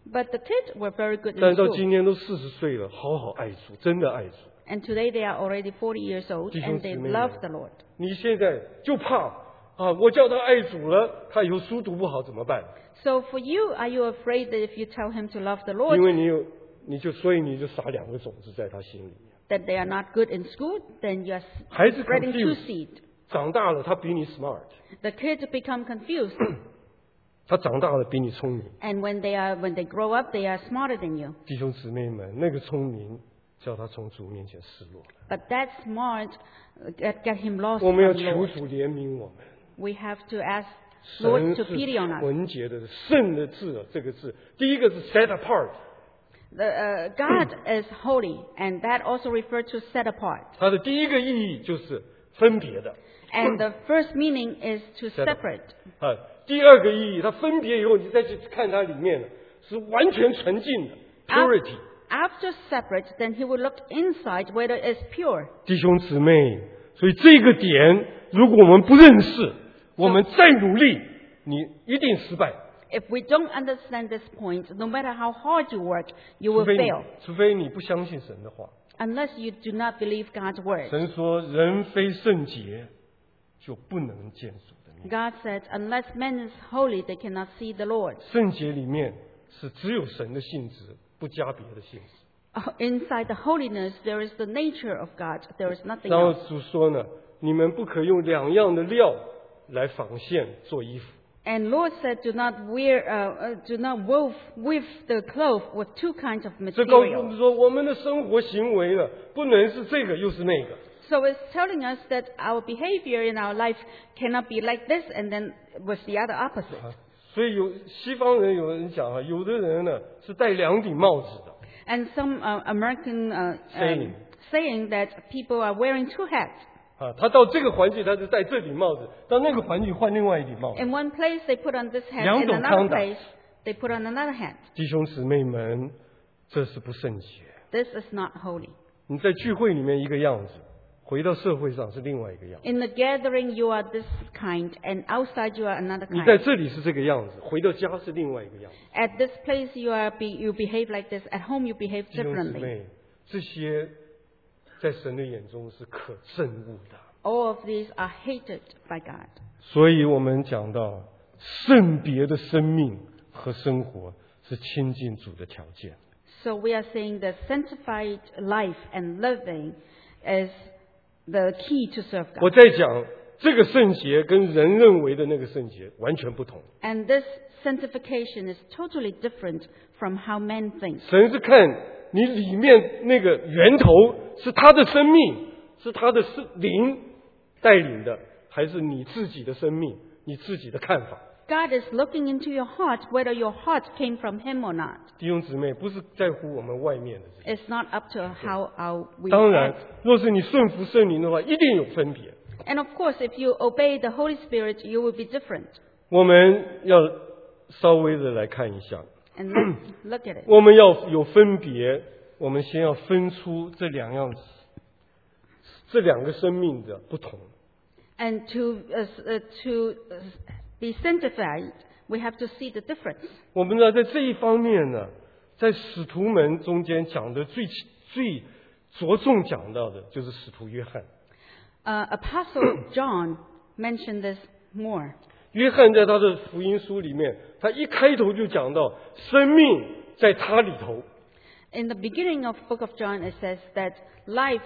But the kids were very good 但 in 到 school. 今天都四十岁了，好好爱主，真的爱主。 And today they are already forty years old 弟兄 and they 姊妹 love the Lord. 你现在就怕啊，我叫他爱主了，他以后书读不好怎么办？ So for you, are you afraid that if you tell him to love the 因 Lord, 为你有，你就所以你就撒两个种子在他心里面。 that they are not good in school, then you are 孩子 spreading two confused seed. 长大了，他比你 smart， The kids become confused, 他长大了比你聪明。 and when they are when they grow up, they are smarter than you. 弟兄姊妹们，那个聪明叫他从主面前失落了。 But that smart uh, get, get him lost 我们要 from 求 Lord. 主怜悯我们。 We have to ask 神 Lord 是 to pity on us. 纯洁的，圣的字，这个字，第一个是 set apart， The, uh, God is holy, and that also refers to set apart. 它的第一个意义就是分别的。 And the first meaning is to Set separate. 啊，第二个意义，它分别以后，你再去看它里面的是完全纯净的 purity。 After separate, then he will look inside whether it's pure. 弟兄姊妹，所以这个点，如果我们不认识，我们再努力，你一定失败。 If we don't understand this point, no matter how hard you work, you 除 will 非你 fail. 除非你不相信神的话。 Unless you do not believe God's word. 神说：“人非圣洁，就不能见主的面。” God said, unless man is holy, they cannot see the Lord. 圣洁里面是只有神的性质，不加别的性质。 Oh, inside the holiness, there is the nature of God. There is nothing 然后 else. 主说呢：“你们不可用两样的料来纺线做衣服。” And Lord said, do not wear, uh, uh, do not wove with the cloth with two kinds of 这告诉我 material. 们说，我们的生活行为呢，不能是这个又是那个。 So it's telling us that our behavior in our life cannot be like this and then with the other opposite. 啊，所以有西方人有人讲啊，有的人呢是戴两顶帽子的。 And some uh, American uh, Saying. um, saying that people are wearing two hats. 啊，他到这个环境他就戴这顶帽子，到那个环境换另外一顶帽子。 In one place they put on this hat, 两 in 种 another 康打。 place they put on another hat. 弟兄姊妹们，这是不圣洁。 This is not holy. 你在聚会里面一个样子，回到社会上是另外一个样子。 In the gathering you are this kind, and outside you are another 你在 kind. 这里是这个样子，回到家是另外一个样子。 At this place you are be, you behave like this. At home you behave 弟兄姊 differently. 妹，这些在神的眼中是可憎恶的。 All of these are hated by God. 所以我们讲到圣别的生命和生活是亲近主的条件。 So we are saying that sanctified life and living is the key to serve 我 God. 在讲这个圣洁跟人认为的那个圣洁完全不同。 And this sanctification is totally different from how men think. 神是看你里面那个源头是他的生命，是他的灵带领的，还是你自己的生命，你自己的看法？ God is looking into your heart, whether your heart came from Him or not. 弟兄姊妹，不是在乎我们外面的这些。 It's not up to how our we 当然 act.， 若是你顺服圣灵的话，一定有分别。 And of course, if you obey the Holy Spirit, you will be different. 我们要稍微的来看一下， And let's look at it. 我们要有分别，我们先要分出这两样，这两个生命的不同。 And to uh, uh, to uh, be sanctified, we have to see the difference. 我们呢，在这一方面呢，在使徒们中间讲的最最着重讲到的就是使徒约翰。 Uh, Apostle John mentioned this more. 约翰在他的福音书里面，他一开头就讲到生命在他里头。 In the beginning of Book of John, it says that life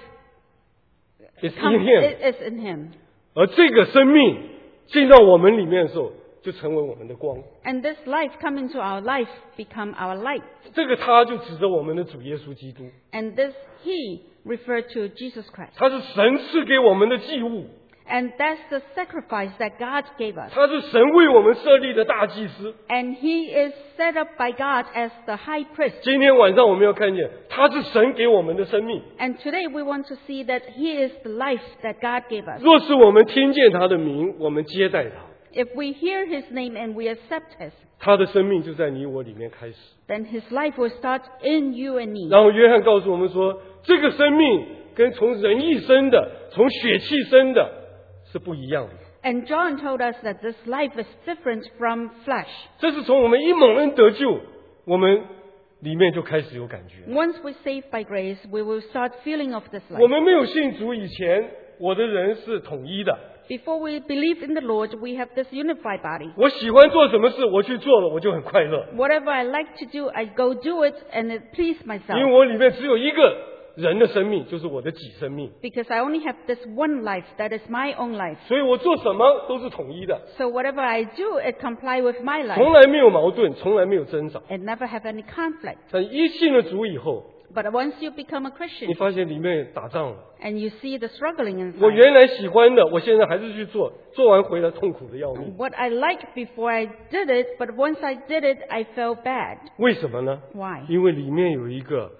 It's in comes, him. is in Him. 而这个生命进到我们里面的时候，就成为我们的光。 And this life come into our life, become our light. 这个他就指着我们的主耶稣基督， And this He referred to Jesus Christ. 他是神赐给我们的祭物， And that's the sacrifice that God gave us. 他是神为我们设立的大祭司。 And He is set up by God as the high priest. 今天晚上我们要看见，他是神给我们的生命。 And today we want to see that He is the life that God gave us. 若是我们听见他的名，我们接待他， If we hear His name and we accept His, 他的生命就在你我里面开始。 then His life will start in you and me. 然后约翰告诉我们说，这个生命跟从人意生的、从血气生的是不一样的。 And John told us that this life is different from flesh. 这是从我们一蒙恩得救， 我们里面就开始有感觉。 Once we're saved by grace, we will start feeling of this 我 life. 们没有信主以前，我的人是统一的。 Before we believe in the Lord, we have this unified body. 我喜欢做什么事，我去做了，我就很快乐， Whatever I like to do, I go do it and it please 因为 myself. 我里面只有一个人的生命，就是我的己生命， Because I only have this one life, that is my own life. 所以我做什么都是统一的， So whatever I do, it comply with my 从 life. 来没有矛盾，从来没有争吵。 It never have any conflict. 但一信了主以后， But once you become a 你 Christian 发现里面打仗了。 and you see the struggling 我 inside, 原来喜欢的，我现在还是去做，做完回来痛苦的要命。 what I liked before I did it, but once I did it, I felt bad. 为什么呢？ Why? 因为里面有一个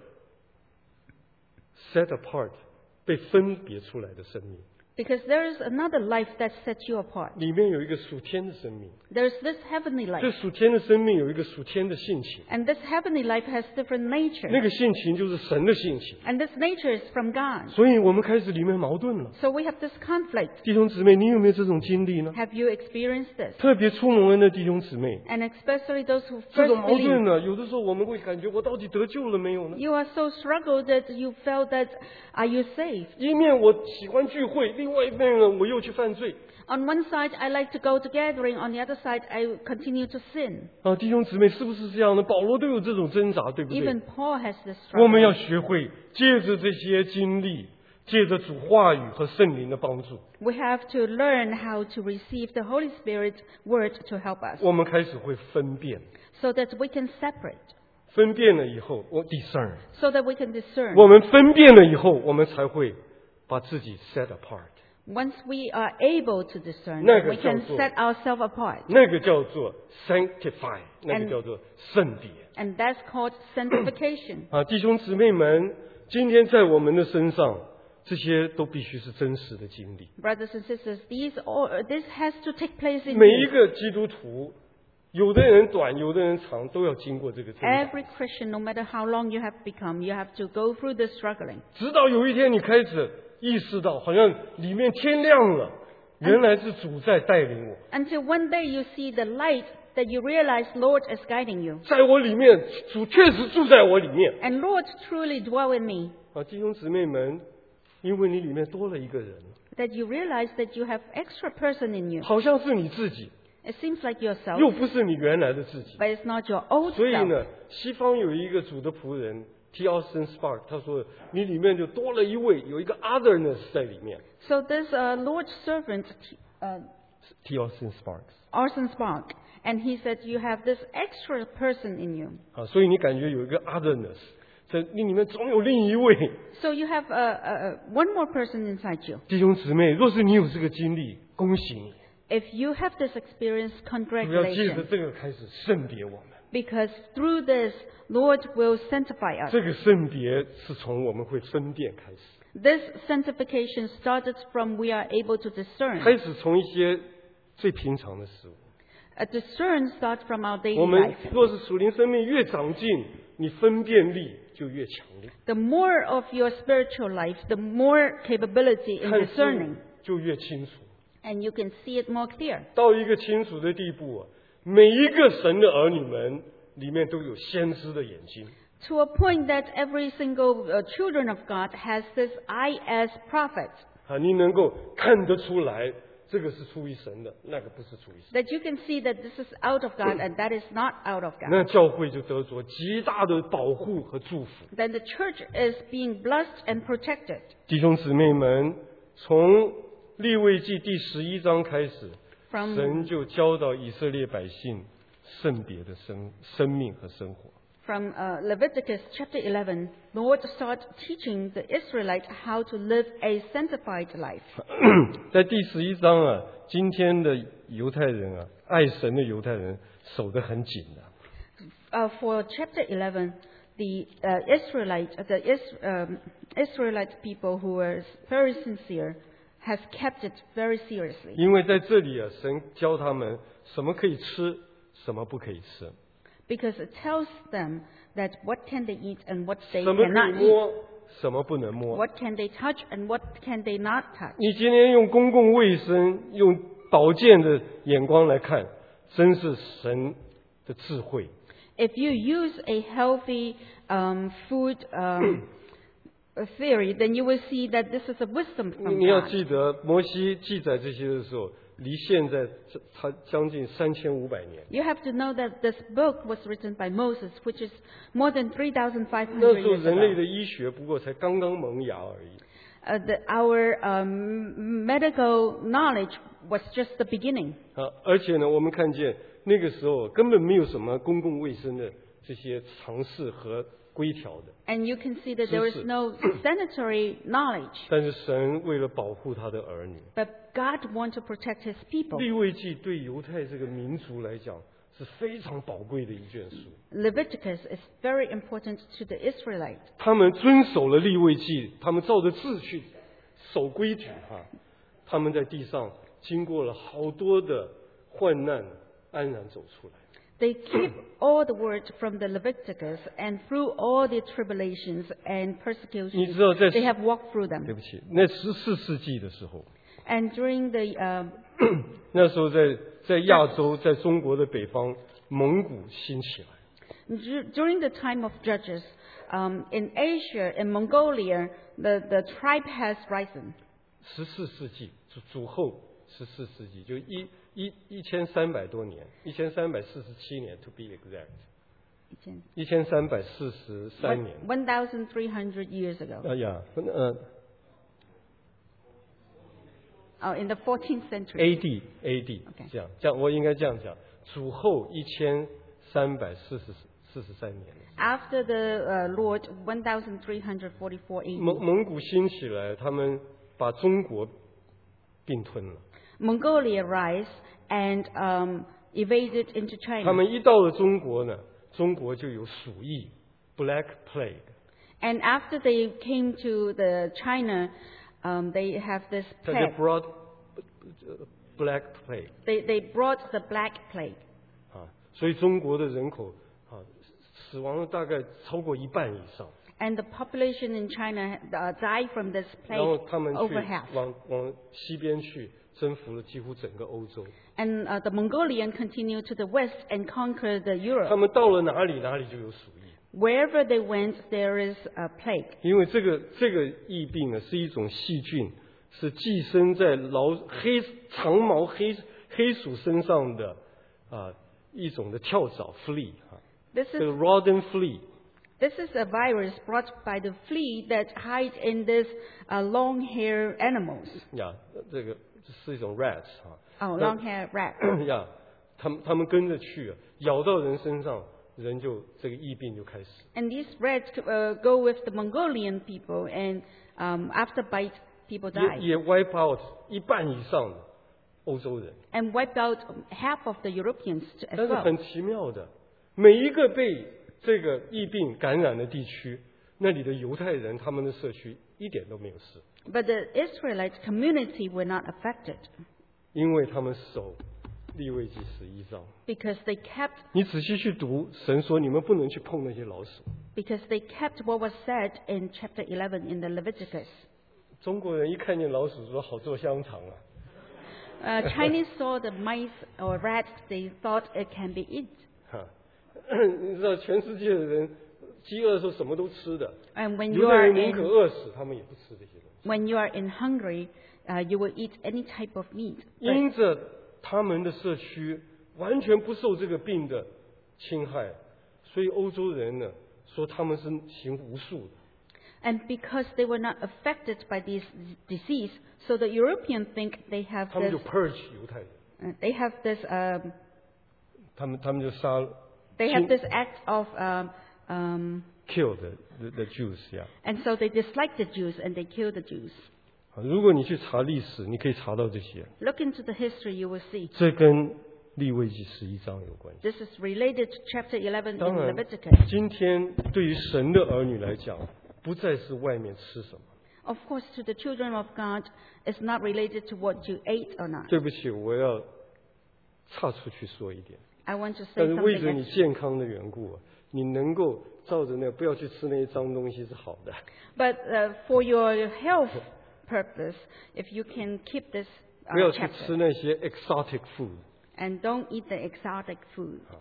set apart 被分别出来的生命， Because there is another life that sets you apart. 里面有一个属天的生命。 There's this heavenly 这 life. 属天的生命有一个属天的性情， And this heavenly life has different 那 nature. 个性情就是神的性情。 And this nature is from God. 所以我们开始里面矛盾了。 So we have this conflict. 弟兄姊妹，你有没有这种经历呢？ Have you experienced this? 特别出蒙恩的弟兄姊妹， And especially those who 这 first 种矛盾 believe. 呢，有的时候我们会感觉我到底得救了没有呢？ You are so struggled that you felt that, are you saved? 一面我喜欢聚会，另外一面呢，我又去犯罪。 On one side, I like to go to gathering. On the other side, I continue to sin. 啊，弟兄姊妹，是不是这样的？保罗都有这种挣扎，对不对？ Even Paul has this 我们要 struggle. 学会借着这些经历，借着主话语和圣灵的帮助， We have to learn how to receive the Holy Spirit's word to help us 我们开始会分辨。 so that we can separate, 分辨了以后，我 discern。 so that we can discern. 我们分辨了以后，我们才会把自己 set apart。 Once we are able to discern, 那个 we can 叫做- set ourselves apart. 那个叫做 sanctify， 那个 And- 叫做圣别。 And that's called sanctification. 啊，弟兄姊妹们，今天在我们的身上，这些都必须是真实的经历。 Brothers and sisters, these all, this has to take place in 每一 you. 个基督徒，有的人短，有的人长，都要经过这个挣扎。 Every Christian, no matter how long you have become, you have to go through this struggling. 直到有一天你开始意识到，好像里面天亮了，原来是主在带领我， Until one day you see the light that you realize Lord is guiding you. 在我里面，主确实住在我里面。 And Lord truly dwell in me. 啊，弟兄姊妹们，因为你里面多了一个人， That you realize that you have extra person in you. 好像是你自己， It seems like yourself, 又不是你原来的自己。 but it's not your old 所以 self. 呢，西方有一个主的仆人 T. Austin Spark， 他说你里面就多了一位，有一个 otherness 在里面。 So this uh, Lord's servant, uh, T. Austin Sparks Orson Spark, and he said you have this extra person in you. 啊，所以你感觉有一个 otherness， 在你里面总有另一位。 So you have uh, uh, uh, one more person inside you. 弟兄姊妹，若是你有这个经历，恭喜你， If you have this experience, 主要借着 congratulations. 这个开始圣别我们。 Because through this, Lord will sanctify us. 这个圣别是从我们会分辨开始， This sanctification started from we are able to 开 discern. 始从一些最平常的事物。 A discern starts from our daily 我们 life. 若是属灵生命越长进，你分辨力就越强烈， The more of your spiritual life, the more capability in 看事 discerning. 物就越清楚。 And you can see it more clear. 到一个清楚的地步啊，每一个神的儿女们里面都有先知的眼睛。 To a point that every single uh, children of God has this eye as prophet. 啊，你能够看得出来，这个是出于神的，那个不是出于神。 That you can see that this is out of God and that is not out of God. 那教会就得着极大的保护和祝福。 Then the church is being blessed and protected. 弟兄姊妹们，从利未记第十一章开始， From 神就教导以色列百姓圣别的生生命和生活。 From uh, Leviticus chapter eleven, Lord started teaching the Israelites how to live a sanctified life. 在第十一章啊，今天的犹太人啊，爱神的犹太人守得很紧的。 Uh, for chapter eleven, the uh, Israelite, the Is, um, Israelite people who were very sincere has kept it very seriously. 因为在这里啊，神教他们什么可以吃，什么不可以吃， Because it tells them that what can they eat and what they 什么可以 cannot eat. 摸，什么不能摸。 What can they touch and what can they not touch. 你今天用公共卫生、用保健的眼光来看，真是神的智慧。 If you use a healthy um, food um, theory, then you will see that this is a wisdom 你 from 你要 God. 记得，摩西记载这些的时候，离现在他将近三千五百年。 You have to know that this book was written by Moses, which is more than three thousand five 那 hundred 时候 years 人类 ago. 的医学不过才刚刚萌芽而已。 Uh, the, our um, medical knowledge was just the beginning. 啊，而且呢，我们看见那个时候根本没有什么公共卫生的这些常识和规条的。 And you can see that there is no sanitary knowledge. 但是神为了保护他的儿女， But God wants to protect His people. 利未记对犹太这个民族来讲是非常宝贵的一卷书。 Leviticus is very important to the Israelites. 他们遵守了利未记，他们照着秩序守规矩哈，他们在地上经过了好多的患难，安然走出来。 They keep all the words from the Leviticus, and through all the tribulations and 你 persecutions, 知道在 they have walked through 对 them. 不起，那十四世纪的时候， And during the uh, 那时候在在亚洲，在中国的北方，蒙古兴起来。 du- during the time of Judges, um, in Asia, in Mongolia, the, the tribe has risen. 十四世纪主主后十四世纪，就一一一千三百多年，一千三百四十七年，to be exact，一千三百四十三年。 one thousand three hundred years ago. 哎呀，呃 Oh, in the fourteenth century. ，A D A D， Okay. 这样这样，我应该这样讲，主后一千三百四十四十三年。 After the uh, Lord, one thousand three hundred forty-four A D. 蒙蒙古兴起来，他们把中国并吞了。 Mongolia rise and um, evaded into 他 China. 们一到了中国呢，中国就有鼠疫 （Black Plague）。 And after they came to the China, um, they have this 这就 plague. brought uh, Black Plague They, they brought the Black Plague. 啊，所以中国的人口啊，死亡了大概超过一半以上。 And the population in China uh, died from this 然后 plague 他们去 over half. 往往西边去，征服了几乎整个欧洲。 And uh, the Mongolian continued to the west and conquered the 他 Europe. 们到了哪里，哪里就有鼠疫。 Wherever they went, there is a plague. 因为这个这个疫病呢，是一种细菌，是寄生在老黑长毛黑黑鼠身上的啊一种的跳蚤 flea 啊， This 这个 is, rodent flea this is a virus brought by the flea that hides in this uh, long hair animals. 呀，这个是一种 rats 啊。 Oh, 那 long hair rat. 呀，他们他们跟着去，咬到人身上，人就这个疫病就开始。 And these rats uh, go with the Mongolian people, and um, after bite, people 也 die. 也 wipe out 一半以上的欧洲人。 And wipe out half of the Europeans as 但是 well. 很奇妙的，每一个被这个疫病感染的地区，那里的犹太人他们的社区一点都没有事， But the Israelite community were not affected 因为他们守利未记十一章。 because they kept 你仔细去读，神说你们不能去碰那些老鼠。 because they kept what was said in chapter eleven in the Leviticus. 中国人一看见老鼠说好做香肠啊， Uh, Chinese saw the mice or rats, they thought it can be eaten. 哈，你知道全世界的人饥饿的时候什么都吃的， And when you 犹太 are 人宁可 in 饿死，他们也不吃这些东西。 when you are in Hungary, uh, you will eat any type of meat. But 因着他们的社区完全不受这个病的侵害，所以欧洲人呢说他们是行无术的。 And because they were not affected by this disease, so the European think they have 他们 this, 就 purge 犹太人， uh, they have this, um, 他们他们就杀 they have 清 this act of, um, um, kill the the, the Jews 呀。 and so they dislike the Jews and they kill the Jews. 啊如果你去查历史，你可以查到这些， Look into the history, you will see. 这跟利未记十一章有关系。 This is related to chapter eleven in 当然 Leviticus.， 今天对于神的儿女来讲，不再是外面吃什么。 Of course, to the children of God, it's not related to what you ate or not. 对不起，我要岔出去说一点。 I want to say 但是为 something 着你 extra. 健康的缘故，你能够照着那个不要去吃那些脏东西是好的。 But uh, for your health purpose, if you can keep this 不要 uh, 去吃 chapter 那些 exotic food。 and don't eat the exotic food.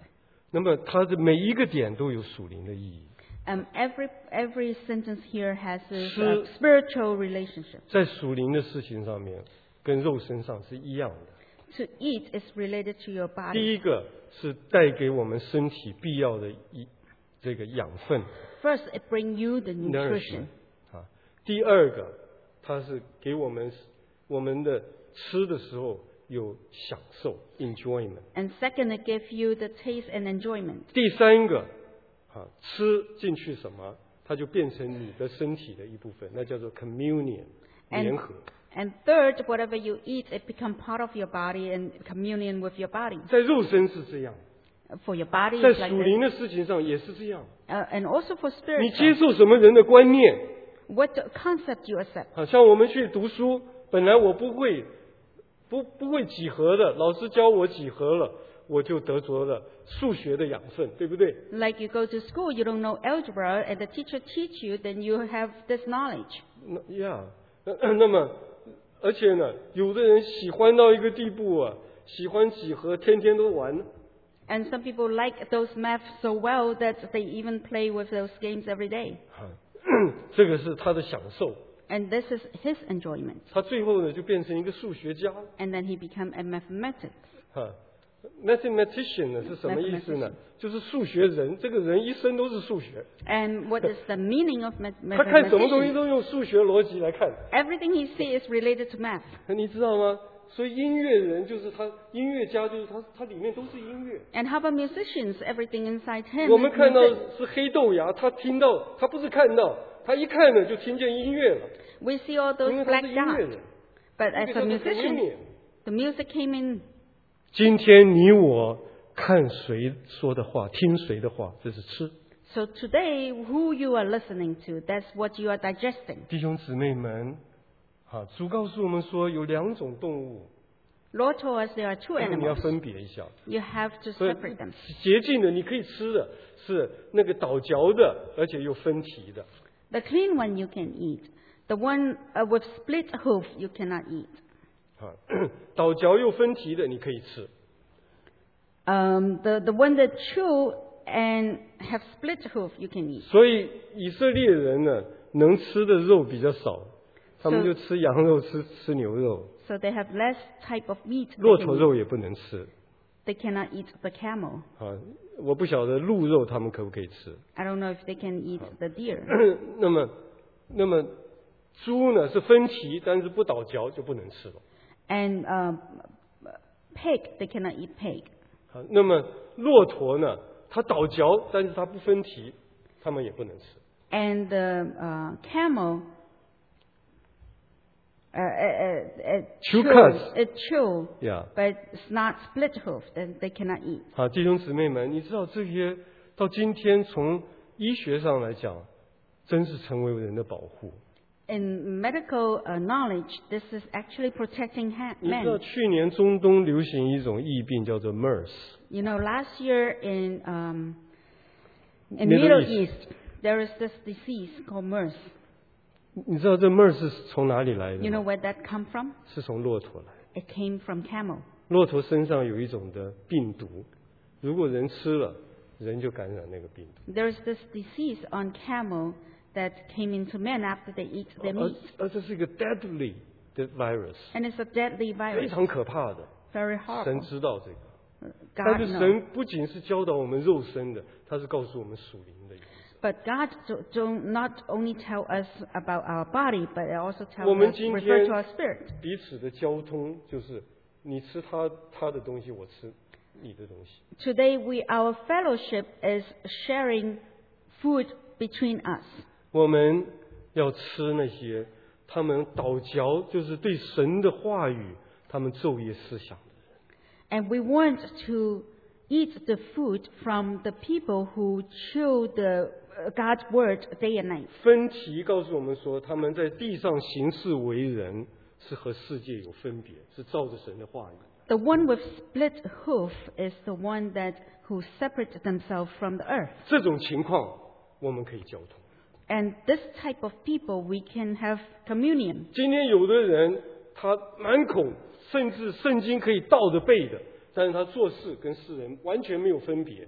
那么它的每一个点都有属灵的意义。 Um, every every sentence here has a, 吃 a spiritual relationship. 在属灵的事情上面，跟肉身上是一样的。 To eat is related to your 第 body. 一个是带给我们身体必要的一这个养分 First, it brings you the nutrition. 啊。第二个，它是给我们我们的吃的时候有享受 enjoyment。 And second, it gives you the taste and enjoyment. 第三个，啊，吃进去什么，它就变成你的身体的一部分，那叫做 communion 联 And, 合。 and third, whatever you eat, it becomes part of your body and communion with your body. 在肉身是这样， For your body, 在 it's like 属 this. 灵的事情上也是这样。 Uh, and also for 你接 spiritual. 受什么人的观念， What concept you accept. 好像我们去读书，本来我不会不不会几何的，老师教我几何了，我就得着了数学的养分，对不对？ Like you go to school, you don't know algebra, and the teacher teach you, then you have this knowledge. 那呀，那那么，而且呢，有的人喜欢到一个地步啊，喜欢几何，天天都玩。 And some people like those maths so well that they even play with those games every day. 啊，这个是他的享受。 And this is his enjoyment. 他最后呢，就变成一个数学家。 And then he become a mathematics. 啊 ，mathematician 呢是什么意思呢？就是数学人，这个人一生都是数学。 And what is the meaning of math- 他看什么东西 mathematician? 都用数学逻辑来看， Everything he sees is related to math. 你知道吗？所以音乐人就是他，音乐家就是他，他里面都是音乐。 And how about musicians? Everything inside him 我们 is 看到 music. 是黑豆芽，他听到，他不是看到，他一看呢就听见音乐了， We see all 因 those 为他 black 是音乐 dots. 人。 But 这 as 个 a 叫做 musician, communion。 the music came in. 今天你我看谁说的话，听谁的话，这是吃。 So today, who you are listening to, that's what you are digesting. 弟兄姊妹们，啊，主告诉我们说有两种动物， Lord told us there are two 你要 animals. 分别一下。 You have to 所以 separate them. 洁净的你可以吃的是那个倒嚼的，而且又分蹄的。 The clean one you can eat. The one uh, with split hoof you cannot eat. 啊，倒嚼又分蹄的你可以吃。 Um, the, the one that chew and have split hoof you can eat. 所以以色列人呢，能吃的肉比较少，他们 So- 就吃羊肉、吃吃牛肉， So they have less type of meat. 骆 They, 驼 can eat. 肉也不能吃。 They cannot eat the camel. 啊，我不晓得鹿肉他们可不可以吃。 I don't know if they can eat the deer. 那么，那么猪呢是分蹄，但是不倒嚼就不能吃了。 And uh, pig, they cannot eat pig. 啊，那么骆驼呢，它倒嚼，但是它不分蹄，他们也不能吃。 And the uh, camel, uh, uh, uh, it Chew chew, cuts. it chew, 呀， but it's not split hoof, then they cannot eat. 啊，弟兄姊妹们，你知道这些到今天从医学上来讲，真是成为人的保护。 In medical uh, knowledge, this is actually protecting ha- 你知道 men. 去年中东流行一种疫病叫做 MERS， You know, last year in um, in Middle Middle East. East, there is this disease called MERS. 你知道这 MERS 是从哪里来的 You know 吗？ where that come from? 是从骆驼来。 It came from camel. 骆驼身上有一种的病毒，如果人吃了，人就感染那个病毒。 There's this disease on camel that came into men after they eat their 而 meat. 而这是一个 deadly 的 virus， And it's a deadly 非 virus. 常可怕的。 Very 神 horrible. 知道这个， God 但是 knows. 神不仅是教导我们肉身的，他是告诉我们属灵的原则。 But God do, do not only tell us about our body, but it also 我 tells 们 us 今 refer 天 to our spirit. 彼此的交通就是你吃他他的东西，我吃你的东西。 Today, we our fellowship is sharing food between us. 我们要吃那些他们倒嚼，就是对神的话语，他们昼夜思想的人。 And we want to eat the food from the people who chew the uh, God's word day and night. 分题告诉我们说，他们在地上行事为人，是和世界有分别，是照着神的话语。 The one with split hoof is the one that who separate themselves from the earth. 这种情况我们可以交通。 And this type of people, we can have communion. 今天有的人他满口甚至圣经可以倒着背的，但是他做事跟世人完全没有分别，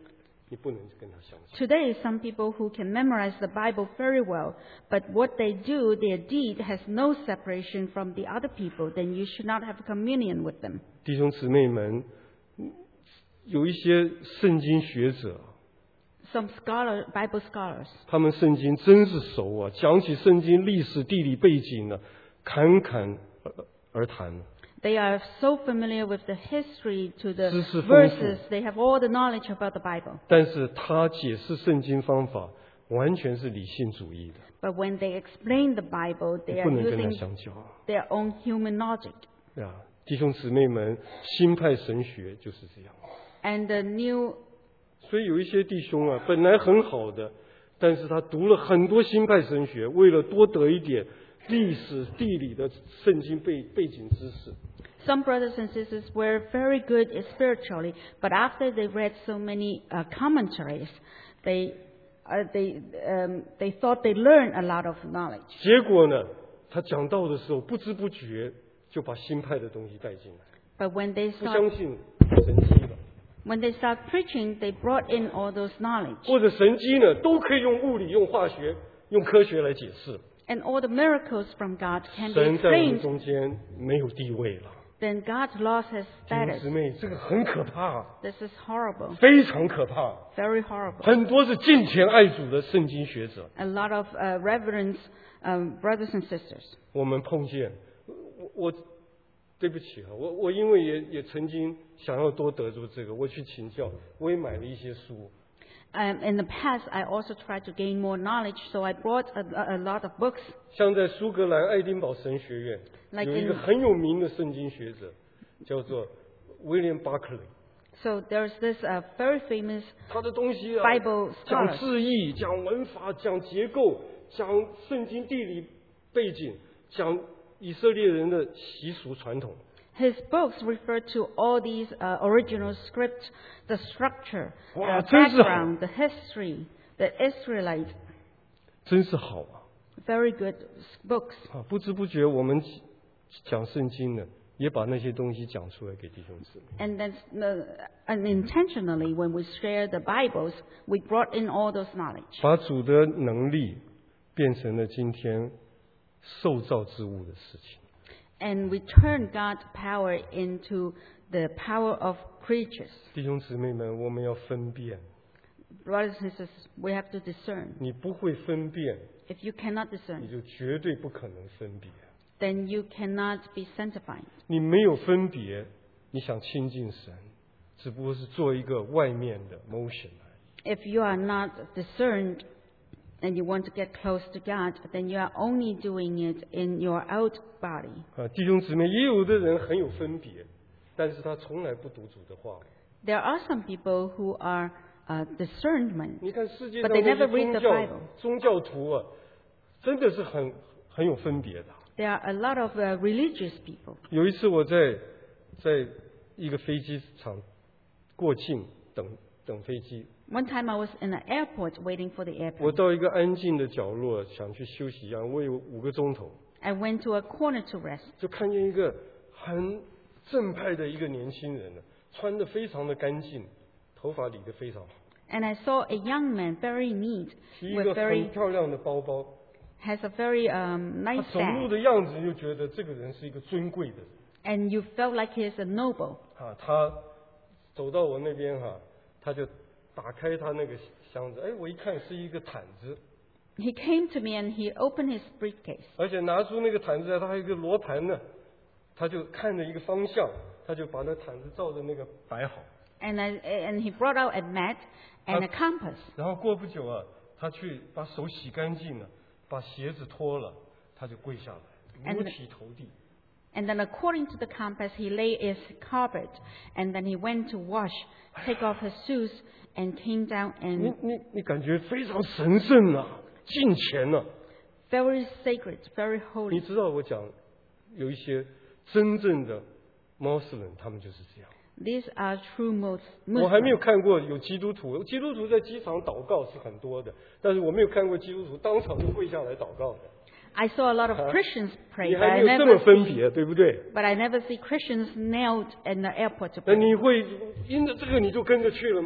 你不能跟他相信。 Today, some people who can memorize the Bible very well, but what they do, their deed has no separation from the other people, then you should not have communion with them. 弟兄姊妹们，有一些圣经学者， Some scholar, Bible scholars, 他们圣经真是熟啊，讲起圣经历史地理背景呢，侃侃而而谈。 they are so familiar with the history to the 知识丰富。 verses, they have all the knowledge about the Bible. 但是他解释圣经方法完全是理性主义的， But when they explain the Bible, 你 they 不 are 能跟他 using 相交。 their own human logic. 啊，弟兄姊妹们，新派神学就是这样。 And the new 所以有一些弟兄啊，本来很好的，但是他读了很多新派神学，为了多得一点历史地理的圣经背背景知识。 Some brothers and sisters were very good spiritually, but after they read so many uh, commentaries, they uh, they um, they thought they learned a lot of knowledge. 结果呢，他讲道的时候不知不觉就把新派的东西带进来， But when they 不 start 相信神迹了， when they start preaching, they brought in all those knowledge, 或者神迹呢，都可以用物理、用化学、用科学来解释。 and all the miracles from God can be 神在我们 explained. 中间没有地位了， Then God lost His 弟兄 status. 姊妹，这个很可怕， This is horrible, 非常可怕。 very horrible. 很多是敬虔爱主的圣经学者， A lot of uh, reverence um, brothers and sisters. 我们碰见，我我对不起啊，我我因为也也曾经想要多得住这个，我去请教，我也买了一些书。 Um, in the past, I also tried to gain more knowledge, so I brought a, a lot of books. 像在苏格兰爱丁堡神学院 Like 有一个 in- 很有名的圣经学者，叫做威廉巴克雷， So there's this uh, very famous 他的东西啊 Bible 讲 scholar. 字义、讲文法、讲结构、讲圣经地理背景、讲以色列人的习俗传统。 His books refer to all these uh, original script, the structure, Wow, the 真是好。 background, the history, the Israelite. 真是好啊！ Very good books. 啊，不知不觉我们讲圣经呢，也把那些东西讲出来给弟兄姊妹。 And then uh, unintentionally, when we share the Bibles, we brought in all those knowledge. 把主的能力变成了今天受造之物的事情。 And we turn God's power into the power of creatures. 弟兄姊妹们，我们要分辨。 Brothers and sisters, we have to discern. 你不会分辨， If you cannot 你 discern, 就绝对不可能分别。 then you cannot be sanctified. 你没有分别，你想亲近神，只不过是做一个外面的 motion 而已。 If you are not discerned and you want to get close to God, then you are only doing it in your out body. 啊，弟兄姊妹，也有的人很有分别，但是他从来不读主的话。 There are some people who are uh, discernment, 你看世界 but 上 they 那 never 些 read 宗 the 教 Bible. 宗教徒啊，真的是很很有分别的。 There are a lot of uh, religious people. 有一次我在在一个飞机场过境等等飞机， One time I was in an airport waiting for the 我 airplane. 到一个安静的角落想去休息一样，我有五个钟头， I went to a corner to rest. 就看见一个很正派的一个年轻人呢，穿得非常的干净，头发理得非常好， And I saw a young man, very neat, 提一 with 个很 very 漂亮的包包， has a very um, 他 nice 走路 bag, 的样子就觉得这个人是一个尊贵的人 and you felt like he is a noble. 啊。他走到我那边哈、他就打开他那个箱子，哎，我一看是一个毯子， He came to me and he opened his briefcase. 而且拿出那个毯子来，他还有一个罗盘呢，他就看着一个方向，他就把那毯子照着那个摆好。 And, I, and he brought out a mat and a compass. 然后过不久啊，他去把手洗干净了，把鞋子脱了，他就跪下来， And 五体投地。 And then according to the compass, he lay his carpet. And then he went to wash, take off his shoes, and came down 你 and 你你感觉非常神圣啊，敬虔啊。 very sacred, very 你 holy. 知道我讲有一些真正的穆斯林，他们就是这样。 These are true Mus- 我还没有 Muslims. 看过有基督徒，基督徒在机场祷告是很多的，但是我没有看过基督徒当场就跪下来祷告的。 I saw a lot of Christians pray, 你 but 还 I 没有这么 never 分 see, 别，对不对？ but I never see Christians nailed in the airport to 那 pray. 你会因着这个你就跟着去了吗？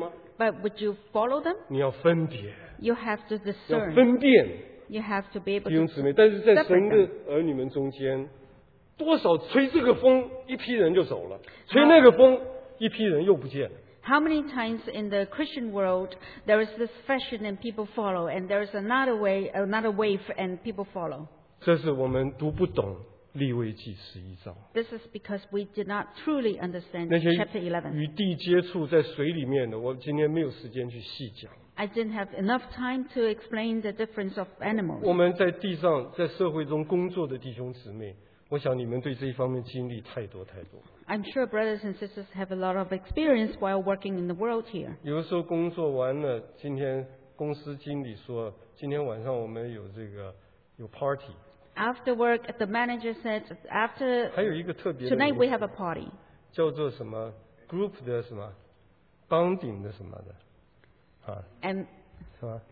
But would you follow them? 你要分别， You have to 要 discern. 分辨 You have to be able 弟兄 to 姊妹。但是在 separate 神的 them. 儿女们中间，多少吹这个风，一批人就走了；吹那个风，一批人又不见了。 How many times in the Christian world there is this fashion and people follow, and there is another way, another wave and people follow? 这是我们读不懂利未记十一章。 This is because we did not truly understand 那些 chapter eleven. 与地接触在水里面的，我今天没有时间去细讲。 I didn't have enough time to explain the difference of animals. 我们在地上、在社会中工作的弟兄姊妹，我想你们对这一方面经历太多太多。 I'm sure brothers and sisters have a lot of experience while working in the world here. 有的时候工作完了，今天公司经理说，今天晚上我们有这个有 party， After work, the manager said, after 还有一个特别的 tonight we 名 have a party. 叫做什么 group 的什么 bonding 的什么的，啊， And 是吧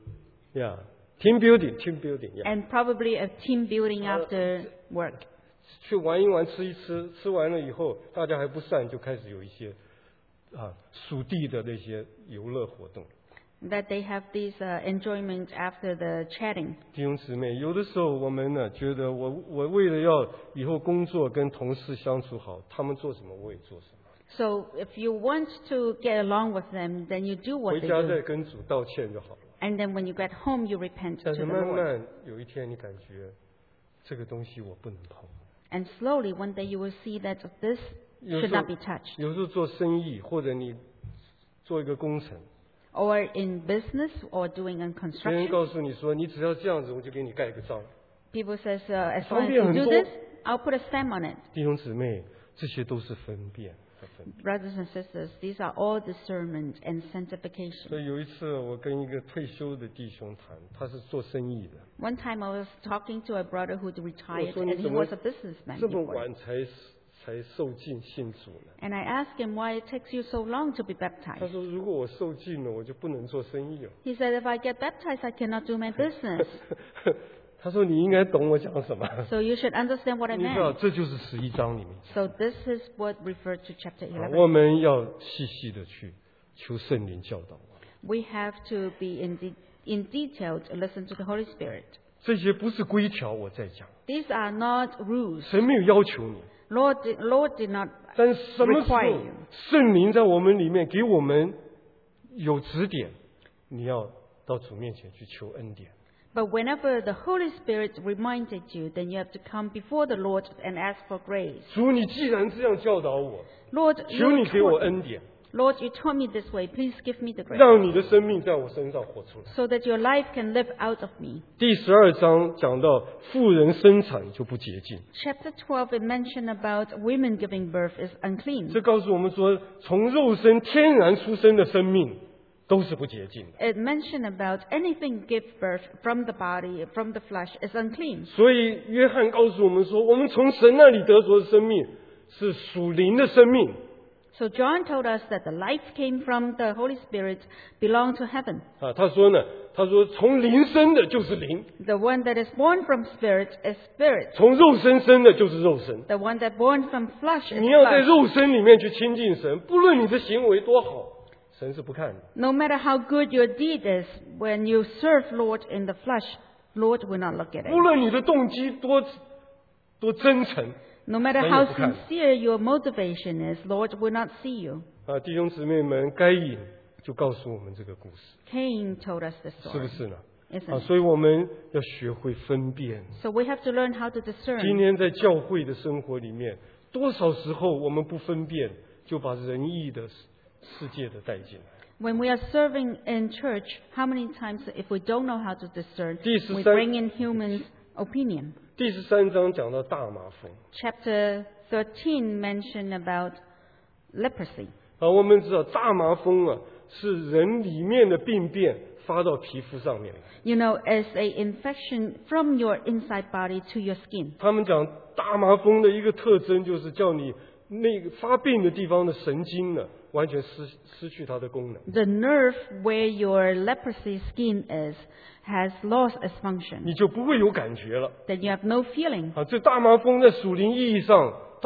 ？Yeah，team building，team building，yeah。 and probably a team building after work. 去玩一玩，吃一吃，吃完了以后，大家还不散，就开始有一些啊属地的那些游乐活动。 That they have these uh, enjoyment after the chatting. 弟兄姊妹，有的时候我们呢觉得我我为了要以后工作跟同事相处好，他们做什么我也做什么， So if you want to get along with them, then you do 回 what they 家再 do. 跟主道歉就好了。 And then when you get home, you repent to 但 the 是慢 Lord. 慢有一天，你感觉这个东西我不能碰。 And slowly, one day you will see that this 有 should 时候 not be touched. 有时候做生意，或者你做一个工程， Or in business or doing in 别人 construction. 告诉你说，你只要这样子，我就给你盖个章。 People says, uh, as long as 方便 you 很 do 多。 this, I'll put a stamp on it. 弟兄姊妹，这些都是分辨和分辨。 Brothers and sisters, these are all discernment and sanctification. 所以有一次，我跟一个退休的弟兄谈，他是做生意的， One time I was talking to a brother who retired, 我说，你 and he 怎么 was a businessman 这么 before. 晚才才受尽信主呢？ And I asked him why it takes you so long to be 他 baptized. 说，如果我受尽了，我就不能做生意了。 He said, if I get baptized, I cannot do my business. 他说，你应该懂我讲什么。 So you should understand what I 你知道， meant. 这就是十一章里面讲 So this is what referred to chapter 的， eleven. 我们要细细的去求圣灵教导我们。 We have to be in, de- in detail to listen to the Holy Spirit. 这些不是规条，我在讲， These are not rules. 神没有要求你， Lord did, Lord did not 但是什么时 require 候 you. 圣灵在我们里面给我们有指点，你要到主面前去求恩典。 But whenever the Holy Spirit reminded you, then you have to come before the Lord and ask for grace. 主，你既然这样教导我， Lord, 求 you 你给我 taught, 恩典， Lord, you taught me this way. Please give me the grace 让你的生命在我身上活出来。 so that your life can live out of me. 第十二章讲到妇人生产就不洁净， Chapter twelve, it mentioned about women giving birth is unclean. 这告诉我们说，从肉身天然出生的生命都是不洁净的。 It mentioned about anything give birth from the body, from the flesh, is unclean. 所以约翰告诉我们说，我们从神那里得着的生命是属灵的生命。 So John told us that the life came from the Holy Spirit, belonged to heaven. 啊，他说呢，他说从灵生的就是灵， The one that is born from spirit is spirit. 从肉身生的就是肉身。 The one that born from flesh is 你要在 flesh. 肉身里面去亲近神，不论你的行为多好，神是不看的。 No matter how good your deed is, when you serve Lord in the flesh, Lord will not look at 不 it. 论你的动机多多真诚 No matter 神也 how 不看。 sincere your motivation is, Lord will not see you. 啊，弟兄姊妹们，该隐就告诉我们这个故事， Cain told us this 是不 story, 是呢？ isn't 啊， it? 所以我们要学会分辨。 So we have to learn how to 今 discern. 天在教会的生活里面，多少时候我们不分辨，就把仁义的世界的带进来。 When we are serving in church, how many times if we don't know how to discern, 第十 we 三 bring in human opinion. 第十三章讲到大麻风。 Chapter thirteen mentioned about leprosy. 啊，我们知道大麻风啊，是人里面的病变发到皮肤上面来。 You know, as a infection from your inside body to your skin. 他们讲大麻风的一个特征就是叫你那个发病的地方的神经呢，完全失失去它的功能， The nerve where your leprosy skin is has lost its function. 你就不会有感觉了。 Then you have no feeling. 啊，这大麻风在属灵意义上，到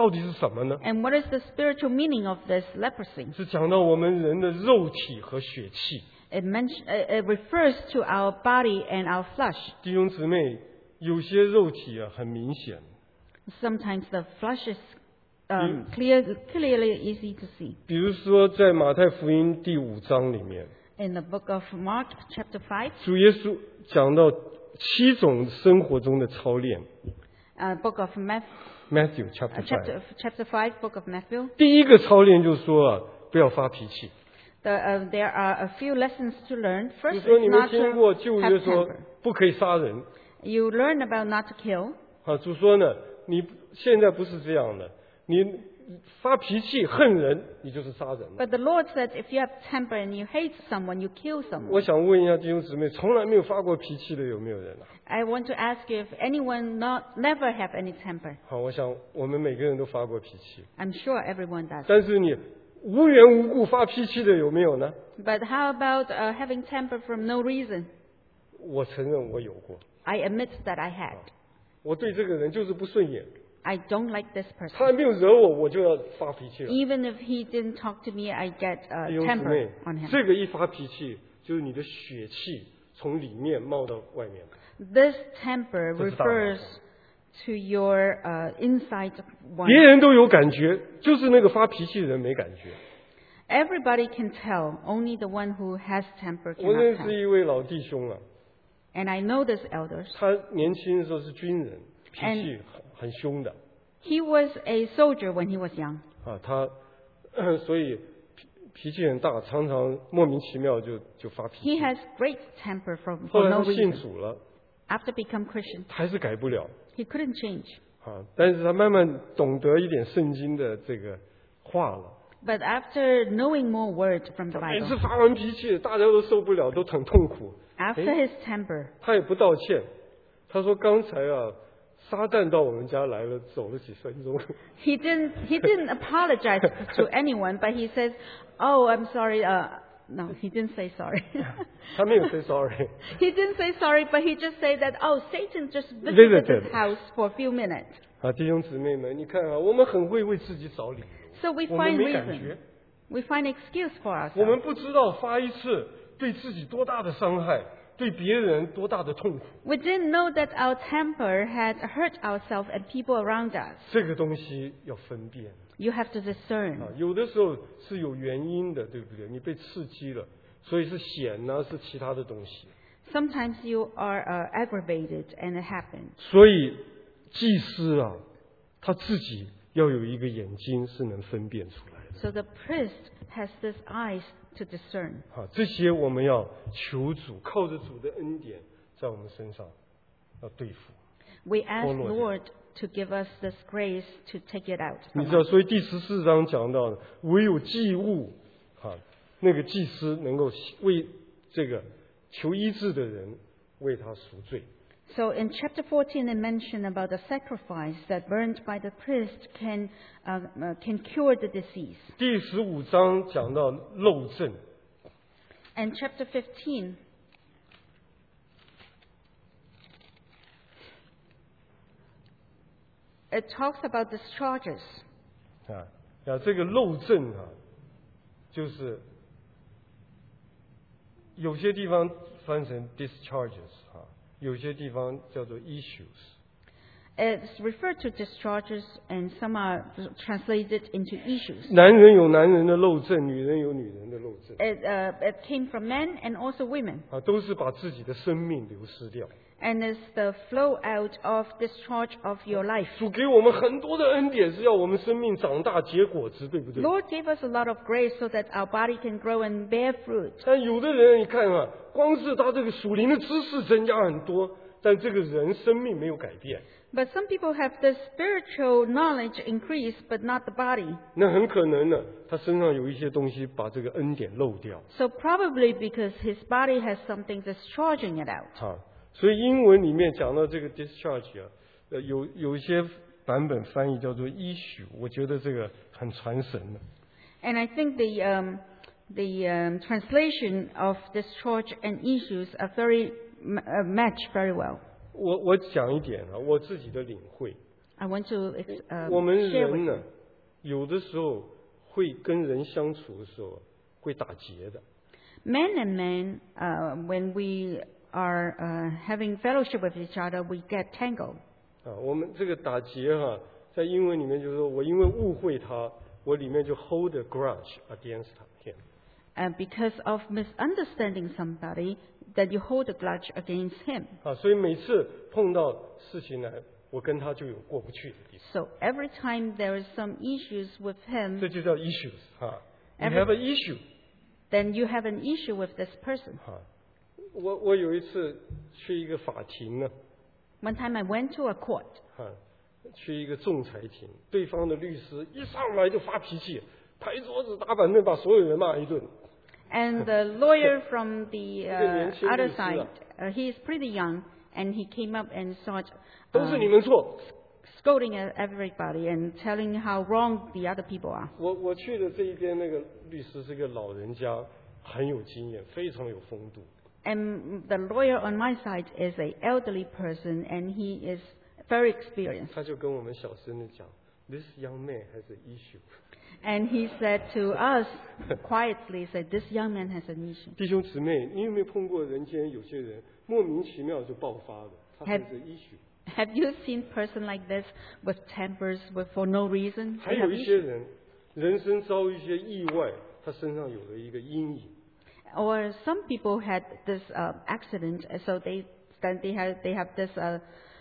到底是什么呢？ And what is the spiritual meaning of this leprosy? 是讲到我们人的肉体和血气。 It, mention, it refers to our body and our flesh. 弟兄姊妹，有些肉体啊很明显， Sometimes the flesh is um, clear, clearly easy to see. 比如说在马太福音第五章里面， In the book of Mark, chapter five, 主耶稣讲到七种生活中的操练。 uh, book of Matthew, Matthew uh, chapter chapter, five， chapter five, book of Matthew. 第一个操练就说啊，不要发脾气。 The, uh, there are a few lessons to learn. 就 First 说 is 你们 not 听过 to 旧 have 约说 temper. 不可以杀人 You learn about not to kill. 啊，主说呢，你现在不是这样的，你发脾气恨人，你就是杀人了。 But the Lord says if you have temper and you hate someone, you kill 我 someone. 想问一下弟兄姊妹，从来没有发过脾气的有没有人啊？ I want to ask you if anyone not never have any temper. 好，我想我们每个人都发过脾气， I'm sure everyone does. 但是你无缘无故发脾气的有没有呢？ But how about uh, having temper from no reason? 我承认我有过， I admit that I had. 我对这个人就是不顺眼， I don't like this 他 person. 还没有惹我，我就要发脾气了。 Even if he didn't talk to me, I get 弟 uh, 兄姊妹 temper on，him. 这个一发脾气，就是你的血气从里面冒到外面。 This temper 这是大麻烦。 refers to your uh, inside 别 one. 人都有感觉，就是那个发脾气的人没感觉。 Everybody can tell. Only the one who has temper 我认 cannot 识 tell. 一位老弟兄啊， And I know this elders. 他年轻的时候是军人，脾 And- 气很很凶的 He was a soldier when he was young. 啊，他所以脾脾气很大，常常莫名其妙就就发脾 He 气。 has great temper from 后 for 来 no 他信 reason. 主了， After become Christian, 还是改不了 he couldn't change. 啊，但是他慢慢懂得一点圣经的这个话了。 But after knowing more words from the 每次 Bible, 发完脾气，大家都受不了，都很痛苦。 after Eh? his temper, 他也不道歉，他说刚才啊，撒旦到我们家来了，走了几分钟。 he didn't he didn't apologize to anyone, but he says, "Oh, I'm sorry." Uh, no, he didn't say sorry. 他没有 say sorry， He didn't say sorry, but he just said that, "Oh, Satan just visited Visited. his house for a few minutes." 啊，弟兄姊妹们，你看啊，我们很会为自己找理由， So we 我们 find 没感 reason, 觉， we find excuse for 我们 ourselves. 不知道发一次对自己多大的伤害，对别人多大的痛苦。 We didn't know that our temper had hurt ourselves and people around us. 这个东西要分辨 You have to discern. 啊，有的时候是有原因的，对不对？你被刺激了，所以是险呢、是其他的东西。 Sometimes you are uh, aggravated and it happens. 所以祭司啊，他自己要有一个眼睛是能分辨出来的。 So the priest has these eyes to discern. 啊，这些我们要求主，靠着主的恩典，在我们身上要对付。 We ask Follow it. Lord to give us this grace to take it out. 你 from 知道， us. 所以第十四章讲到的，唯有祭物，啊，那个祭司能够为这个求医治的人为他赎罪。 So in chapter fourteen, it mentioned about the sacrifice that burned by the priest can uh, uh, can cure the disease. 第十五章讲到漏症， And chapter fifteen, it talks about discharges. 啊啊，这个漏症啊，就是有些地方翻成 discharges 啊，有些地方叫做 issues。 It's referred to discharges, and some are translated into issues. 男人有男人的漏症，女人有女人的漏症， It, uh, it came from men and also women, 啊，都是把自己的生命流失掉。 and it's the flow out of discharge of your life. 主给我们很多的恩典，是要我们生命长大结果子，对不对？ Lord gave us a lot of grace so that our body can grow and bear fruit. 但有的人你看啊，光是他这个属灵的知识增加很多，但这个人生命没有改变， But some people have the spiritual knowledge increase, but not the body. 那很可能呢，他身上有一些东西把这个恩典漏掉。 So probably because his body has something discharging it out. 哈，所以英文里面讲到这个 discharge 啊，呃，有有一些版本翻译叫做 issue， 我觉得这个很传神的。 And I think the um, the um, translation of discharge and issues are very uh, match very well. 我我讲一点啊，我自己的领会， I want to ex- um, 我们 share 人 with 呢 you.， 有的时候会跟人相处的时候会打结的。 Men and men, uh, when we are uh, having fellowship with each other, we get tangled. 啊，我们这个打结哈、在英文里面就是说我因为误会他，我里面就 hold a grudge against him。 And because of misunderstanding somebody, that you hold a grudge against him. 啊，所以每次碰到事情来，我跟他就有过不去的地方， So every time there is some issues with 这 him, 就叫 issues 哈。You Every- have an issue then you have an issue with this person. 哈。我我有一次去一个法庭呢， One time I went to a court, 哈，去一个仲裁庭，对方的律师一上来就发脾气，拍桌子打板凳，把所有人骂一顿。 and the lawyer from the uh, 一个年轻律师啊。 other side, uh, he is pretty young, and he came up and started 都是你 um, 们错。 scolding at everybody and telling how wrong the other people are. 我我去的这一边那个律师是个老人家，很有经验，非常有风度。 And the lawyer on my side is an elderly person, and he is very experienced. 他就跟我们小声的讲 ，This young man has an issue。 And he said to us quietly, said, "This young man has an issue." 弟兄姊妹，你有没有碰过人间有些人莫名其妙就爆发了？他 Have- has an issue。 Have you seen person like this with tempers with, for no reason? 还 They 有 have 一些 issues. 人，人生遭遇一些意外，他身上有了一个阴影。 Or some people had this uh, accident, so they then they have they have this uh,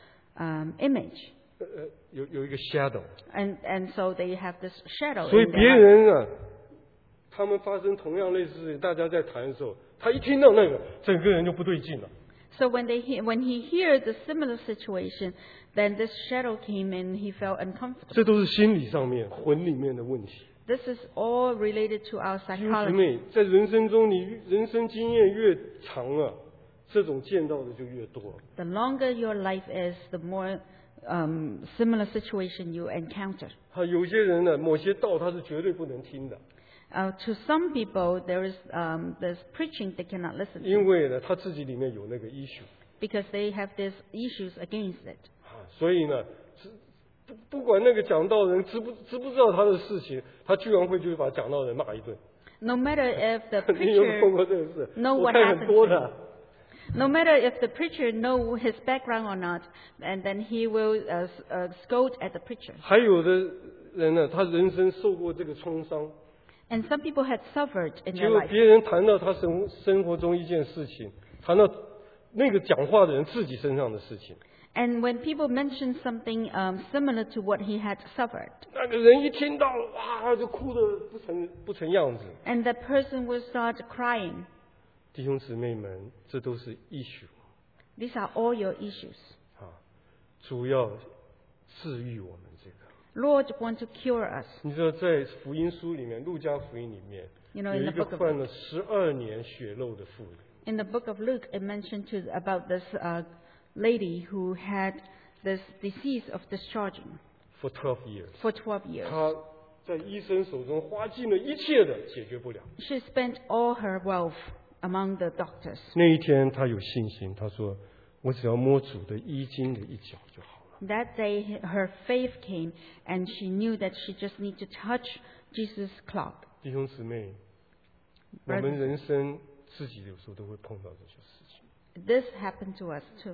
um, image, 呃呃，有有一个 shadow。 and and so they have this shadow. 所以 in 别 their life. 人啊，他们发生同样类似的事情，大家在谈的时候，他一听到那个，整个人就不对劲了。 So when they hear, when he heard the similar situation, then this shadow came and he felt uncomfortable. 这都是心理上面、魂里面的问题。 This is all related to our 弟兄姊 psychology. 妹，在人生中，你人生经验越长啊，这种见到的就越多。 The longer your life is, the more um, similar situation you encounter. 啊，有些人呢，某些道他是绝对不能听的， Uh, to some people, there is um, there's preaching they cannot listen 因 to 为呢，他自己里面有那个 issue。 because they have these issues against it. 啊，所以呢，是不不管那个讲道人知不知不知道他的事情，他居然会就把讲道人骂一顿。 No matter if the 你有没有碰 preacher, 过这个事？ know 我 what 看很 happened 多 to 的。 no matter if the preacher know his background or not, and then he will uh, s- uh, scold at the preacher. 还有的人呢，他人生受过这个创伤， And some people had suffered in 结 their 果 life. 别人谈到他生生活中一件事情，谈到那个讲话的人自己身上的事情， And when people mention something um, similar to what he had suffered, 那个人一听到，哇，就哭得不成不成样子。 and that person will start crying. 弟兄姊妹们，这都是 issue These are all your issues. 啊，主要治愈我们这个。 Lord want to cure us. 你知道，在福音书里面，路加福音里面 You know, 有 in 一 the 个 book of 患了十二年血漏的妇人， In the book of Luke, it mentioned to, about this uh, lady who had this disease of discharging for twelve years， for twelve years. 她在医生手中花尽了一切的，解决不了。 She spent all her wealth among the doctors. 那一天，她有信心，她说：“我只要摸主的衣襟的一角就好了。 That day, her faith came, and she knew that she just need to touch Jesus' cloth. ” 弟兄姊妹，我 Brothers- 们人生自己有时候都会碰到这些事情， This happened to us too.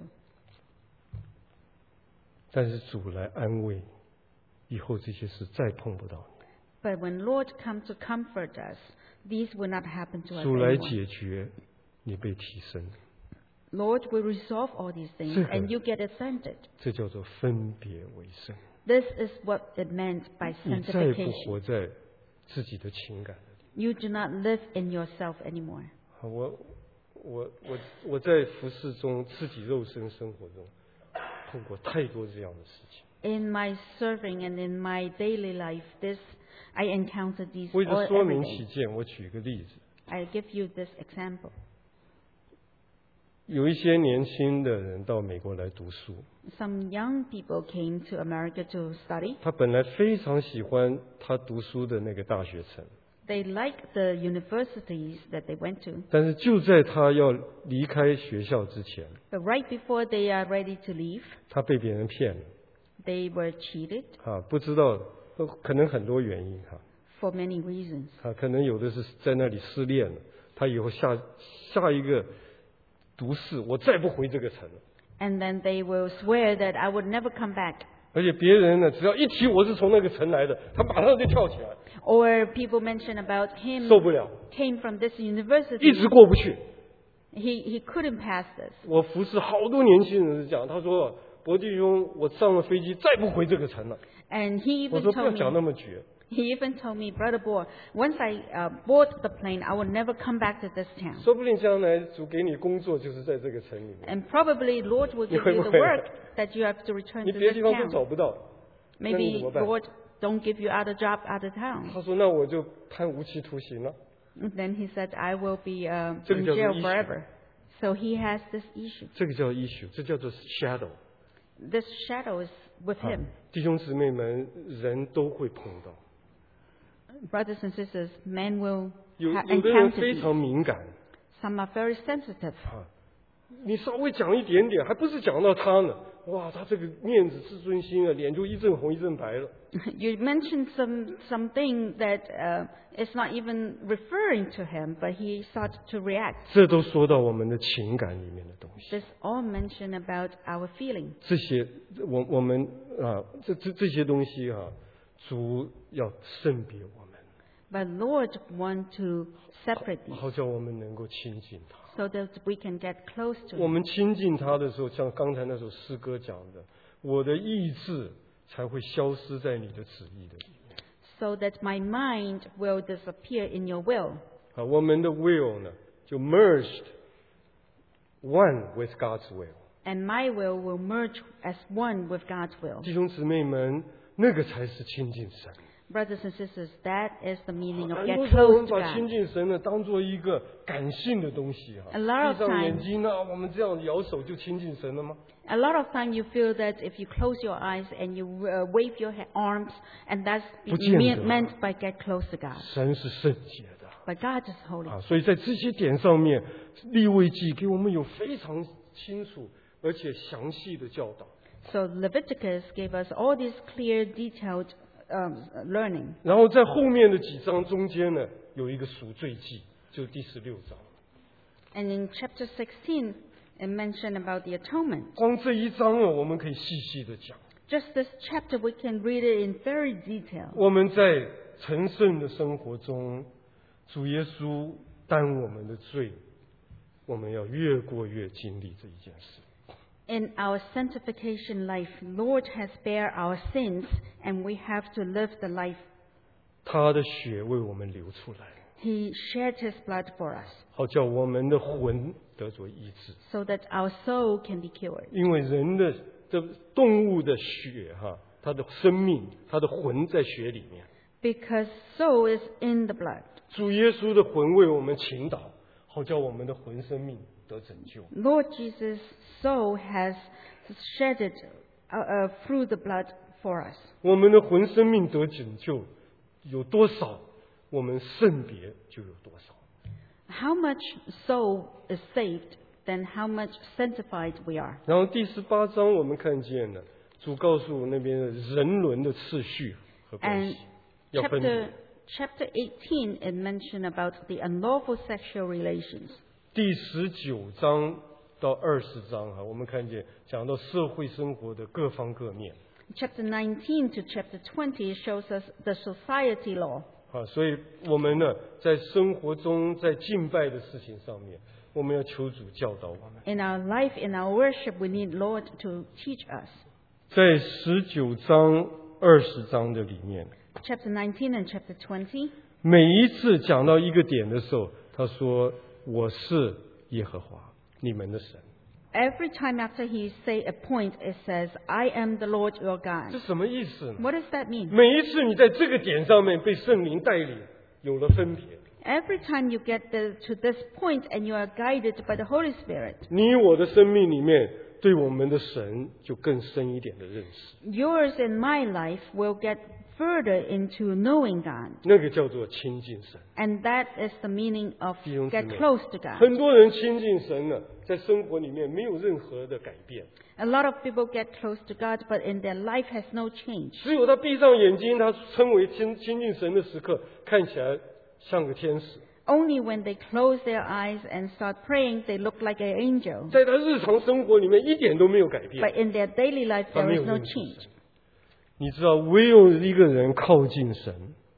但是主来安慰，以后这些事再碰不到你。 But when Lord come to comfort us, these will not happen to us 主来 anymore. 解决，你被提升， Lord will resolve all these things, 这个- and you get ascended. 这叫做分别为圣。 This is what it meant by 你再不 sanctification. 活在自己的情感里。 You do not live in yourself anymore. 好我我我我在服侍中，自己肉身生活中，碰过太多这样的事情。 In my serving and in my daily life, this I encountered these 为 all 了说 every 明 day. 起见，我举个例子。 I give you this example. 有一些年轻的人到美国来读书， Some young people came to America to study. 他本来非常喜欢他读书的那个大学城， They like the universities that they went to. 但是就在他要离开学校之前， But right before they are ready to leave, 他被别人骗了。 They were cheated 啊，不知道都可能很多原因哈。 for many reasons. 啊，可能有的是在那里失恋了，他以后下下一个毒誓，我再不回这个城了。 And then they will swear that I would never come back. 而且别人呢，只要一提我是从那个城来的，他马上就跳起来， Or people mention about him 受不了， came from this university. 一直过不去。 He, he couldn't pass this. 我服侍好多年轻人是讲，他说伯弟兄，我上了飞机再不回这个城了。 And he 我 even 说不要 told 讲那 me, 么绝， he even told me, Brother Boer, once I uh, board the plane, I will never come back to this town. 说不定将来主给你工作就是在这个城里面， And probably Lord will give 你会 you 不 the 会？ work that you have to return 你 to 别的 this 地方都 town. 找不到，那你 Maybe 怎么办？ Lord don't give you other job other town. 他说那我就判无期徒刑了。 And then he said, I will be uh, 这个 in 叫做 jail issue. forever. So he has this issue. 这个叫 issue， 这叫做 shadow。 This shadow is with 啊 him. 弟兄姊妹们，人都会碰到， Brothers and sisters, men will 有 ha- 有的人 encounter 非 these. 常敏感 Some are very sensitive. 啊，你稍微讲一点点，还不是讲到他呢，哇，他这个面子自尊心啊，脸就一阵红一阵白了。 You mentioned some something that uh, is not even referring to him, but he started to react. 这都说到我们的情感里面的东西。 This all mention about our feeling. 这些我我们啊，这这这些东西啊，主要圣别我们， But Lord want to separate these 好叫我们能够亲近他。 so that we can get close to 我 him. 们亲近他的时候，像刚才那首诗歌讲的，我的意志才会消失在你的旨意的里面。 So that my mind will disappear in your will. 啊，我们的 will 呢，就 merged one with God's will。 And my will will merge as one with God's will. 弟兄姊妹们，那个才是亲近神。 Brothers and sisters, that is the meaning of 很 get 多时候我 close 们 to 把 God. 亲近神呢当做一个感性的东西啊， A lot of 闭上眼 times- 睛啊，我们这样摇手就亲近神了吗？ A lot of time you feel that if you close your eyes and you uh, wave your ha- arms, and that's 不见得。 mean, meant by get close to God. 神是圣洁的 But God is holy. 啊，所以在这些点上面，利未记给我们有非常清楚而且详细的教导。 So Leviticus gave us all this clear, detailed um, learning. 然后在后面的几章中间呢，有一个赎罪记，就是第十六章。 And in chapter sixteen, it mentioned about the atonement. 光这一章啊，我们可以细细的讲。 Just this chapter, we can read it in very detail. 我们在成圣的生活中，主耶稣担我们的罪，我们要越过越经历这一件事。 In our sanctification life, Lord has bear our sins, and we have to live the life. 他的血为我们流出来， He shed His blood for us, 好叫我们的魂得着医治。 so that our soul can be cured. 因为人的这动物的血哈，它的生命，它的魂在血里面。 Because soul is in the blood. 主耶稣的魂为我们倾倒，好叫我们的魂生命得拯救。 Lord Jesus' soul has shedded uh, uh, through the blood for us. 我们的魂生命得拯救有多少，我们圣别就有多少。 How much soul is saved, then how much sanctified we are. 然后第十八章我们看见了，主告诉那边的人伦的次序和关 And 系要分 chapter 别。 chapter eighteen, it mentioned about the unlawful sexual relations. 第十九章到二十章啊，我们看见讲到社会生活的各方各面 Chapter nineteen to chapter twenty shows us the society law. 啊，所以我们呢在生活中在敬拜的事情上面，我们要求主教导我们。 In our life, in our worship, we need Lord to teach us. 在十九章、二十章的里面， Chapter nineteen and chapter twenty, 每一次讲到一个点的时候，他说：“我是耶和华你们的神。 every time after he say a point, it says, I am the Lord your ” 这 God. 什么意思呢？ What does that mean? 每一次你在这个点上面被圣灵带领，有了分别， Every time you get the, to this point and you are guided by the Holy Spirit, 你我的生命里面对我们的神就更深一点的认识。 yours and my life will get further into knowing God. 那个叫做亲近神。 And that is the meaning of 弟兄姊 get 妹， close to God. 很多人亲近神了，在生活里面没有任何的改变， A lot of people get close to God, but in their life has no change. 只有他闭上眼睛，他称为亲亲近神的时刻，看起来像个天使。 Only when they close their eyes and start praying, they look like an angel. 在他日常生活里面一点都没有改变， But in their daily life, 他 there 没 is 有 no 认识 change. 神。你知道，唯有一个人靠近神，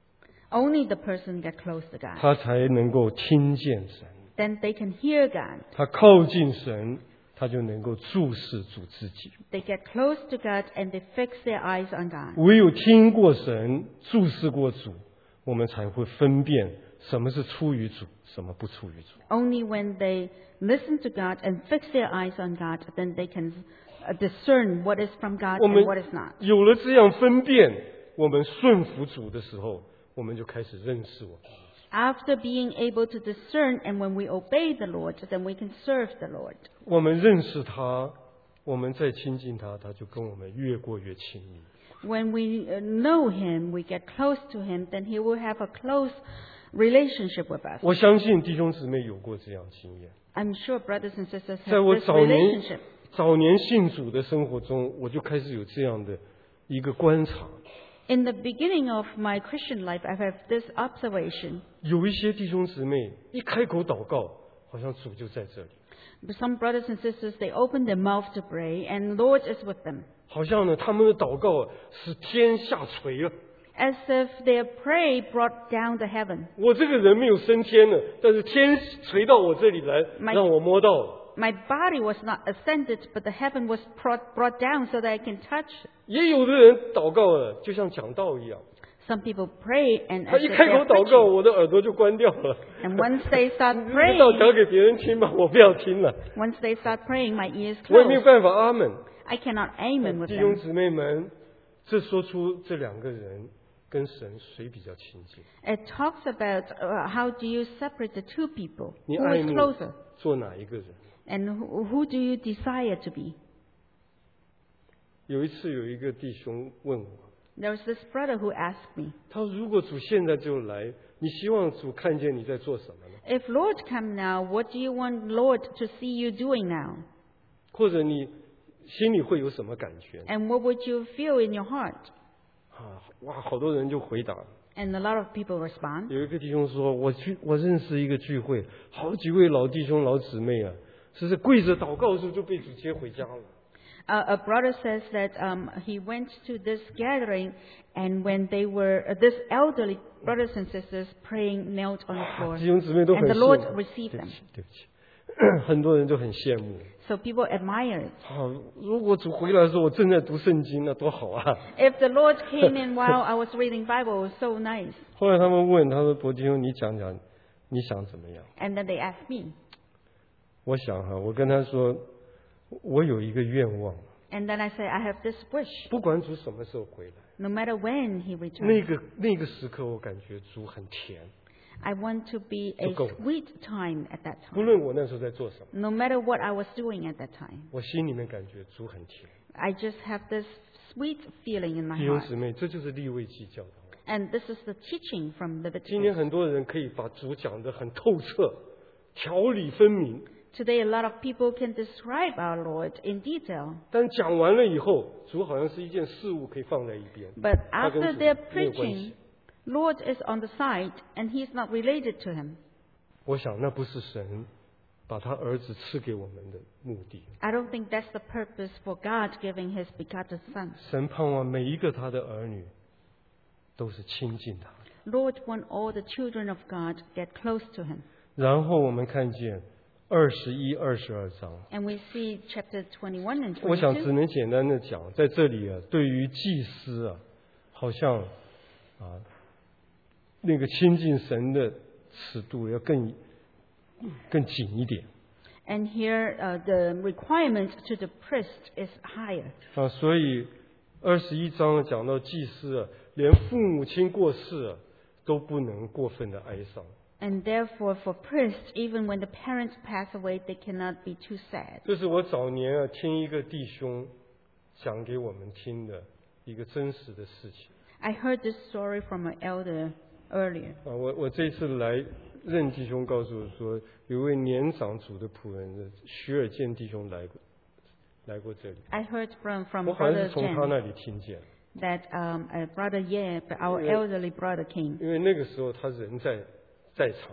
Only the person get close to God. 他才能够听见神。 Then they can hear God. 他靠近神，他就能够注视主自己。 They get close to God and they fix their eyes on God. 唯有听过神，注视过主，我们才会分辨什么是出于主，什么不出于主。 Only when they listen to God and fix their eyes on God, then they can uh, discern what is from God 我们 and what is not. 有了这样分辨，我们顺服主的时候，我们就开始认识我们。 After being able to discern and when we obey the Lord, then we can serve the Lord. 我们认识他，我们再亲近他，他就跟我们越过越亲密。 When we uh, know Him, we get close to Him, then He will have a close relationship with us. 我相信弟兄姊妹有过这样经验。 I'm sure brothers and sisters 在 have 我 this 早年 relationship. 早年信主的生活中，我就开始有这样的一个观察。 In the beginning of my Christian life, I have this observation. 有一些弟兄姊妹一开口祷告，好像主就在这里， Some brothers and sisters, they open their mouth to pray, and Lord is with them. 好像呢他们的祷告使天下垂了。 As if their prayer brought down the heaven. 我这个人没有升天了，但是天垂到我这里来， My- 让我摸到了。 My body was not ascended, but the heaven was brought, brought down so that I can touch. 也有的人祷告了，就像讲道一样， Some people pray, and 他 as 一 if 开 they 口 are 祷告， preaching. 我的耳朵就关掉了。 And once they start 知道 praying, 讲给别人听吧，我不要听了， once they start praying, my ears 我也没有 close. 办法阿门。 I cannot amen with 弟兄 them. 姊妹们，这说出这两个人跟神谁比较亲近？ It talks about uh, how do you separate the two people? 你 Who 爱 is 慕 closer? 做哪一个人？ And who, who do you desire to be? 有一次有一个弟兄问我， There was this brother who asked me, 他说：“如果主现在就来，你希望主看见你在做什么呢？ if Lord come now, what do you want Lord to see you doing now? 或者你心里会有什么感觉？” And what would you feel in your heart? 啊，哇，好多人就回答。 And a lot of people respond. 有一个弟兄说：“我去，我认识一个聚会，好几位老弟兄、老姊妹啊，只是跪着祷告的时候就被主接回家了。 Uh, a brother says that um, he went to this gathering, and when they were, uh, this elderly brothers and sisters praying knelt on the 啊 floor, 弟兄姊妹都很 and the 羡 Lord 慕。 received 对不 them. 起，对不起，很多人就很羡慕。 So people admire it. 好，如果主回来的时候我正在读圣经，那多好啊！ If the Lord came in while I was reading Bible, it was so nice. 后来他们问，他说：“伯弟兄，你讲讲，你想怎么样 And then they asked me. ？” 我想哈，我跟他说，我有一个愿望， And then I say, I have this wish. 不管主什么时候回来， No matter when he 那 returns, 个那个时刻，我感觉主很甜， I want to be a 就够了。 sweet time at that 不 time. 论我那时候在做什么， No matter what I was doing at that time. 我心里面感觉主很甜。 I just have this sweet feeling in my 弟兄 heart. 姊妹，这就是利未记教导我。 And this is the teaching from 今天 Leviticus. 很多人可以把主讲得很透彻，条理分明， Today, a lot of people can describe our Lord in detail. 但讲完了以后，主好像是一件事物可以放在一边。 But 他跟 after 主 their 没有关 preaching, 系。 Lord is on the side, and he's not related to him. 我想那不是神把他儿子赐给我们的目的。 I don't think that's the purpose for God giving his begotten Son. 神盼望每一个他的儿女都是亲近他。 Lord want all the children of God get close to him. 然后我们看见二十一、二十二章， And we see chapter twenty-one and 我想只 twenty-two. 能简单的讲，在这里啊，对于祭司啊，好像啊，那个亲近神的尺度要更更紧一点 And here, uh, the requirement to the priest is higher. 啊，所以二十一章讲到祭司啊，连父母亲过世啊，都不能过分的哀伤。 And therefore, for priests, even when the parents pass away, they cannot be too sad. 这是我早年啊听一个弟兄讲给我们听的一个真实的事情。 I heard this story from an elder earlier. 啊，我我这次来，任弟兄告诉我说，有位年长主的仆人的徐尔健弟兄来过，来过这里。 I heard from, from 我好像 Brother 是从他 Jen 那里听见， that um, uh, Brother Ye, our Yeah. elderly brother, came. 因为那个时候他人在在场。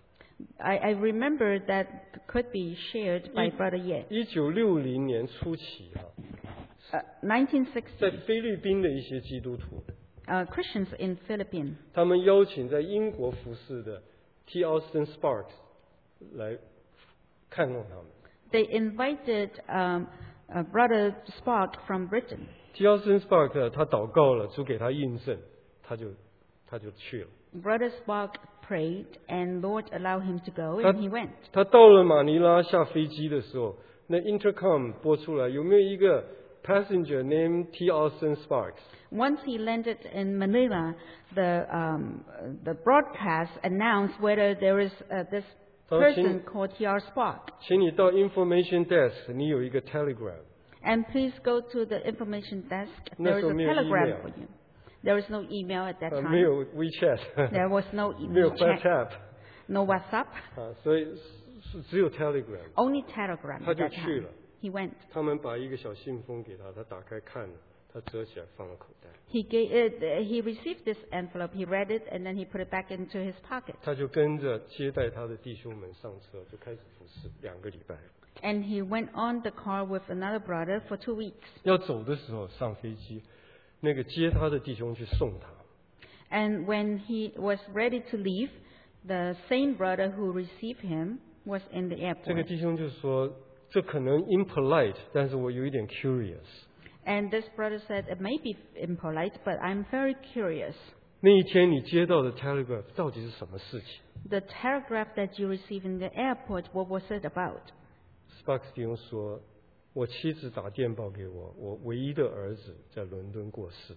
I, I remember that could be shared by Mm. Brother Ye. 一九六零年初期啊， Uh, nineteen 在 sixty, 菲律宾的一些基督徒， uh, Christians in Philippines, 他们邀请在英国服侍的 T. Austin Sparks 来看望他们。 they invited um, uh, Brother Spark from Britain. T. Austin Sparks 他祷告了，主给他印证，他就他就去了。 Brother Spark prayed, and Lord allowed him to go, That- and he went. 他到了马尼拉下飞机的时候，那 intercom 播出来，有没有一个 passenger named T. Austin Sparks？ Once he landed in Manila, the um, uh, the broadcast announced whether there is uh, this person called T R Spark. 请你到 information desk， 你有一个 telegram。 And please go to the information desk. 那 There 时 is 候 a 没有 telegram email。 for you. There is no email at that 呃， time. 没有 WeChat， There was no 没有 email chat, WhatsApp， no WhatsApp, 啊，所以是只有 Telegram。 only telegram 他 at 就 that 去 time. 了。 He went. 他们把一个小信封给他，他打开看了，他折起来放到口袋， He gave it, uh, he received this envelope. He read it, and then he put it back into his pocket. 他就跟着接待他的弟兄们上车，就开始服侍两个礼拜。 And he went on the car with another brother for two weeks. 要走的时候上飞机，那个接他的弟兄去送他， And when he was ready to leave, the same brother who received him was in the 这个 airport. 弟兄就说：“这可能 impolite， 但是我有一点 curious。 And this brother said, it may be impolite, but I'm very curious. 那一天你接到的 telegraph 到底是什么事情 The telegraph that you received in the airport, what was it about? ？”Sparks 弟兄说：“我妻子打电报给我，我唯一的儿子在伦敦过世。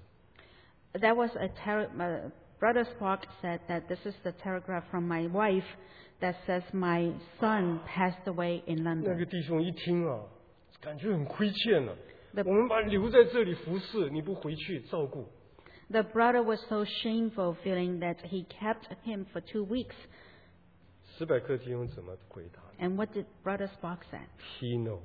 That was a ter- uh, Brother Spark said that this is the telegraph from my wife that says my son passed away in 那个 London. 弟兄一听啊，感觉很亏欠了、 The- 我们把你留在这里服侍，你不回去照顾。 The brother was so shameful, feeling that he kept him for two weeks. 史百克弟兄怎么回答 And what did Brother Spark say? ？He knows，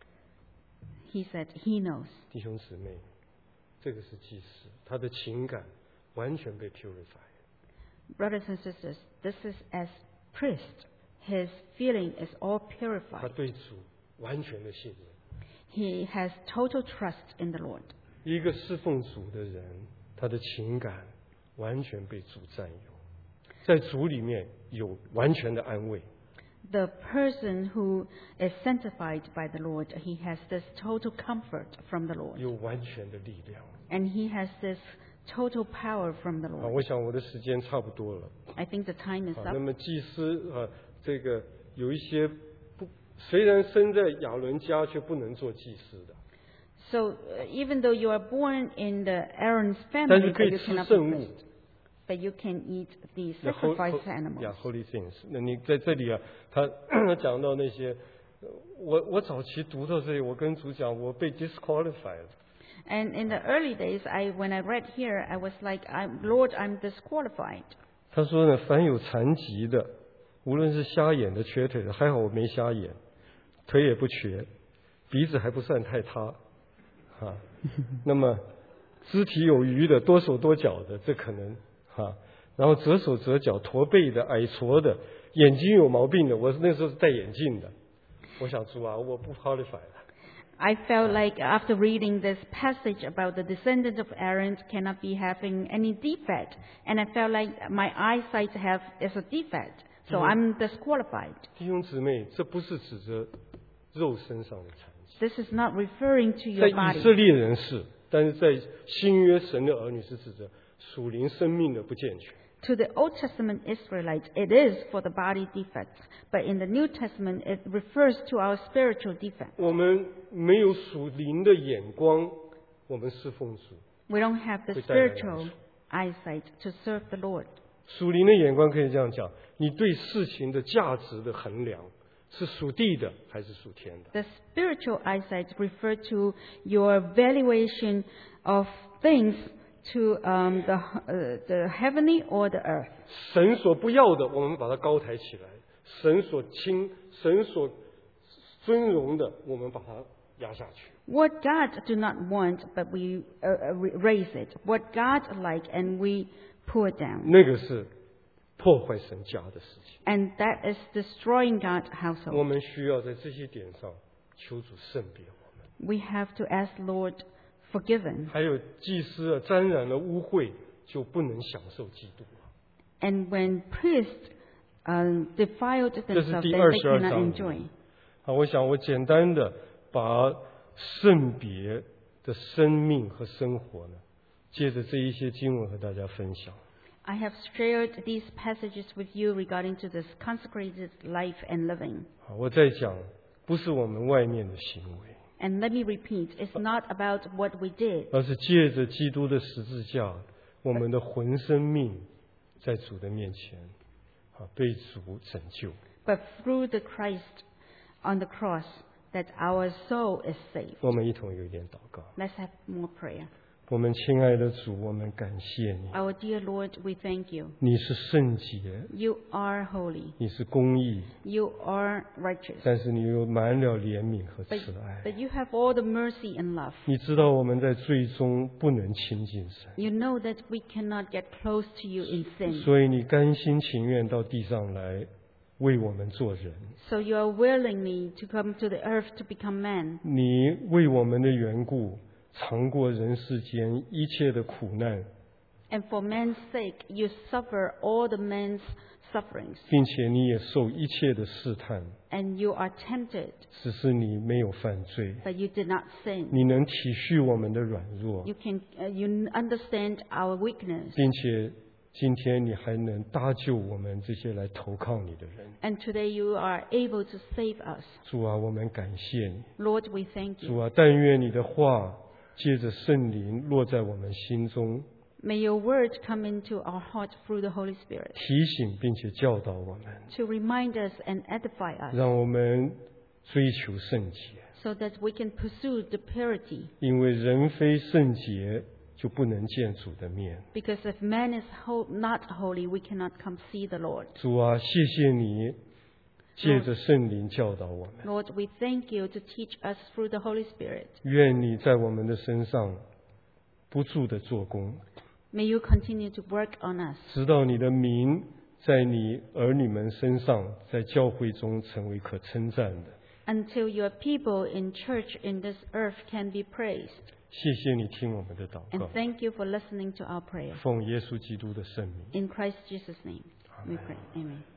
He said he knows. 弟兄姊妹，这个是祭司，他的情感完全被 purify。 Brothers and sisters, this is as priest. His feeling is all 他 purified. 对主完全的信任。 He has total trust in the Lord. 一个侍奉主的人，他的情感完全被主占有，在主里面有完全的安慰。 The person who is sanctified by the Lord, he has this total comfort from the Lord. 有完全的力量。 And he has this total power from the 啊， Lord. 我想我的时间差不多了。 I think the time is 啊， up. 那么祭司啊，这个有一些不，虽然生在亚伦家，却不能做祭司的， So uh, even though you are born in the Aaron's 但 family, 是可 but 以 you 吃 cannot be 圣物 priest. But you can eat the 那 holy sacrificed ya animals. holy things。那你在这里啊，他他讲到那些，呃我我早期读到这里，我跟主讲，我被 disqualified 了。 And in the early days, I when I read here, I was like, I'm, Lord, I'm disqualified. 他说呢，凡有残疾的，无论是瞎眼的、瘸腿的，还好我没瞎眼，腿也不瘸，鼻子还不算太塌，啊，那么肢体有余的、多手多脚的，这可能哈、然后折手折脚、驼背的、矮矬的，眼睛有毛病的，我那时候是戴眼镜的，我想主啊，我不 qualify 了。 I felt like after reading this passage about the descendants of Aaron cannot be having any defect, and I felt like my eyesight have is a defect, so I'm disqualified. 弟兄姊妹，这不是指着肉身上的残疾， This is not referring to 在 your 以色 body. 列人是，但是在新约神的儿女是指着属灵生命的不健全。 To the Old Testament Israelites, it is for the body defects, but in the New Testament, it refers to our spiritual defects. 我们没有属灵的眼光，我们侍奉主。 We don't have the 会带来难 spiritual 处。 eyesight to serve the Lord. 属灵的眼光可以这样讲：你对事情的价值的衡量是属地的还是属天的？ The spiritual eyesight refer to your valuation of things to um, the, uh, the heavenly or the earth. 神所不要的，我们把它高抬起来；神所轻、神所尊荣的，我们把它压下去。 What God do not want, but we uh, uh, raise it. What God like, and we pull it down. 那个是破坏神家的事情。 And that is destroying God's 我 household. 们需要在这些点上求主圣别我们。 We have to ask Lord forgiven. 还有祭司啊，沾染了污秽，就不能享受基督了。 And when priests um, defiled 这是 themselves, 第 they, 二 they 十二 cannot 章 enjoy. 好，我想我简单的把圣别的生命和生活呢，借着这一些经文和大家分享。 I have shared these passages with you regarding to this consecrated life and living. 好，我在讲不是我们外面的行为， And let me repeat, it's not about what we did, 而是借着基督的十字架，我们的魂生命在主的面前啊被主拯救。 but through the Christ on the cross that our soul is saved. 我们一同有一点祷告。 Let's have more prayer. 我们亲爱的主，我们感谢你， Our dear Lord, we thank you. 你是圣洁， You are holy. 你是公义， You are righteous. 但是你又满了怜悯和 But, 慈爱。 but you have all the mercy and love. 你知道我们在最终不能亲近神， You know that we cannot get close to you in sin. 所以你甘心情愿到地上来为我们做人。 So you are willingly to come to the earth to become man. 你为我们的缘故，尝过人世间一切的苦难， And for man's sake, you suffer all the man's sufferings. 并且你也受一切的试探， And you are tempted, 只是你没有犯罪。 but you did not sin. 你能体恤我们的软弱， You can, uh, you understand our weakness. 并且今天你还能搭救我们这些来投靠你的人。 And today you are able to save us. 主啊，我们感谢你。 Lord, we thank 主 you. 啊，但愿你的话借着圣灵落在我们心中， May your word come into our heart through the Holy Spirit 提醒并且教导我们， to remind us and edify us 让我们追求圣洁。 so that we can pursue the purity. 因为人非圣洁，就不能见主的面。 Because if man is ho- not holy, we cannot come see the Lord. 主啊，谢谢你借着圣灵教导我们。 Lord, we thank you to teach us through the Holy Spirit. 愿你在我们的身上不住的做工， May you continue to work on us 直到你的名在你儿女们身上，在教会中成为可称赞的。 until your people in church in this earth can be praised. 谢谢你听我们的祷 And 告， thank you for listening to our prayer. 奉耶稣基督的圣名。 In Christ Jesus' name, we pray. Amen.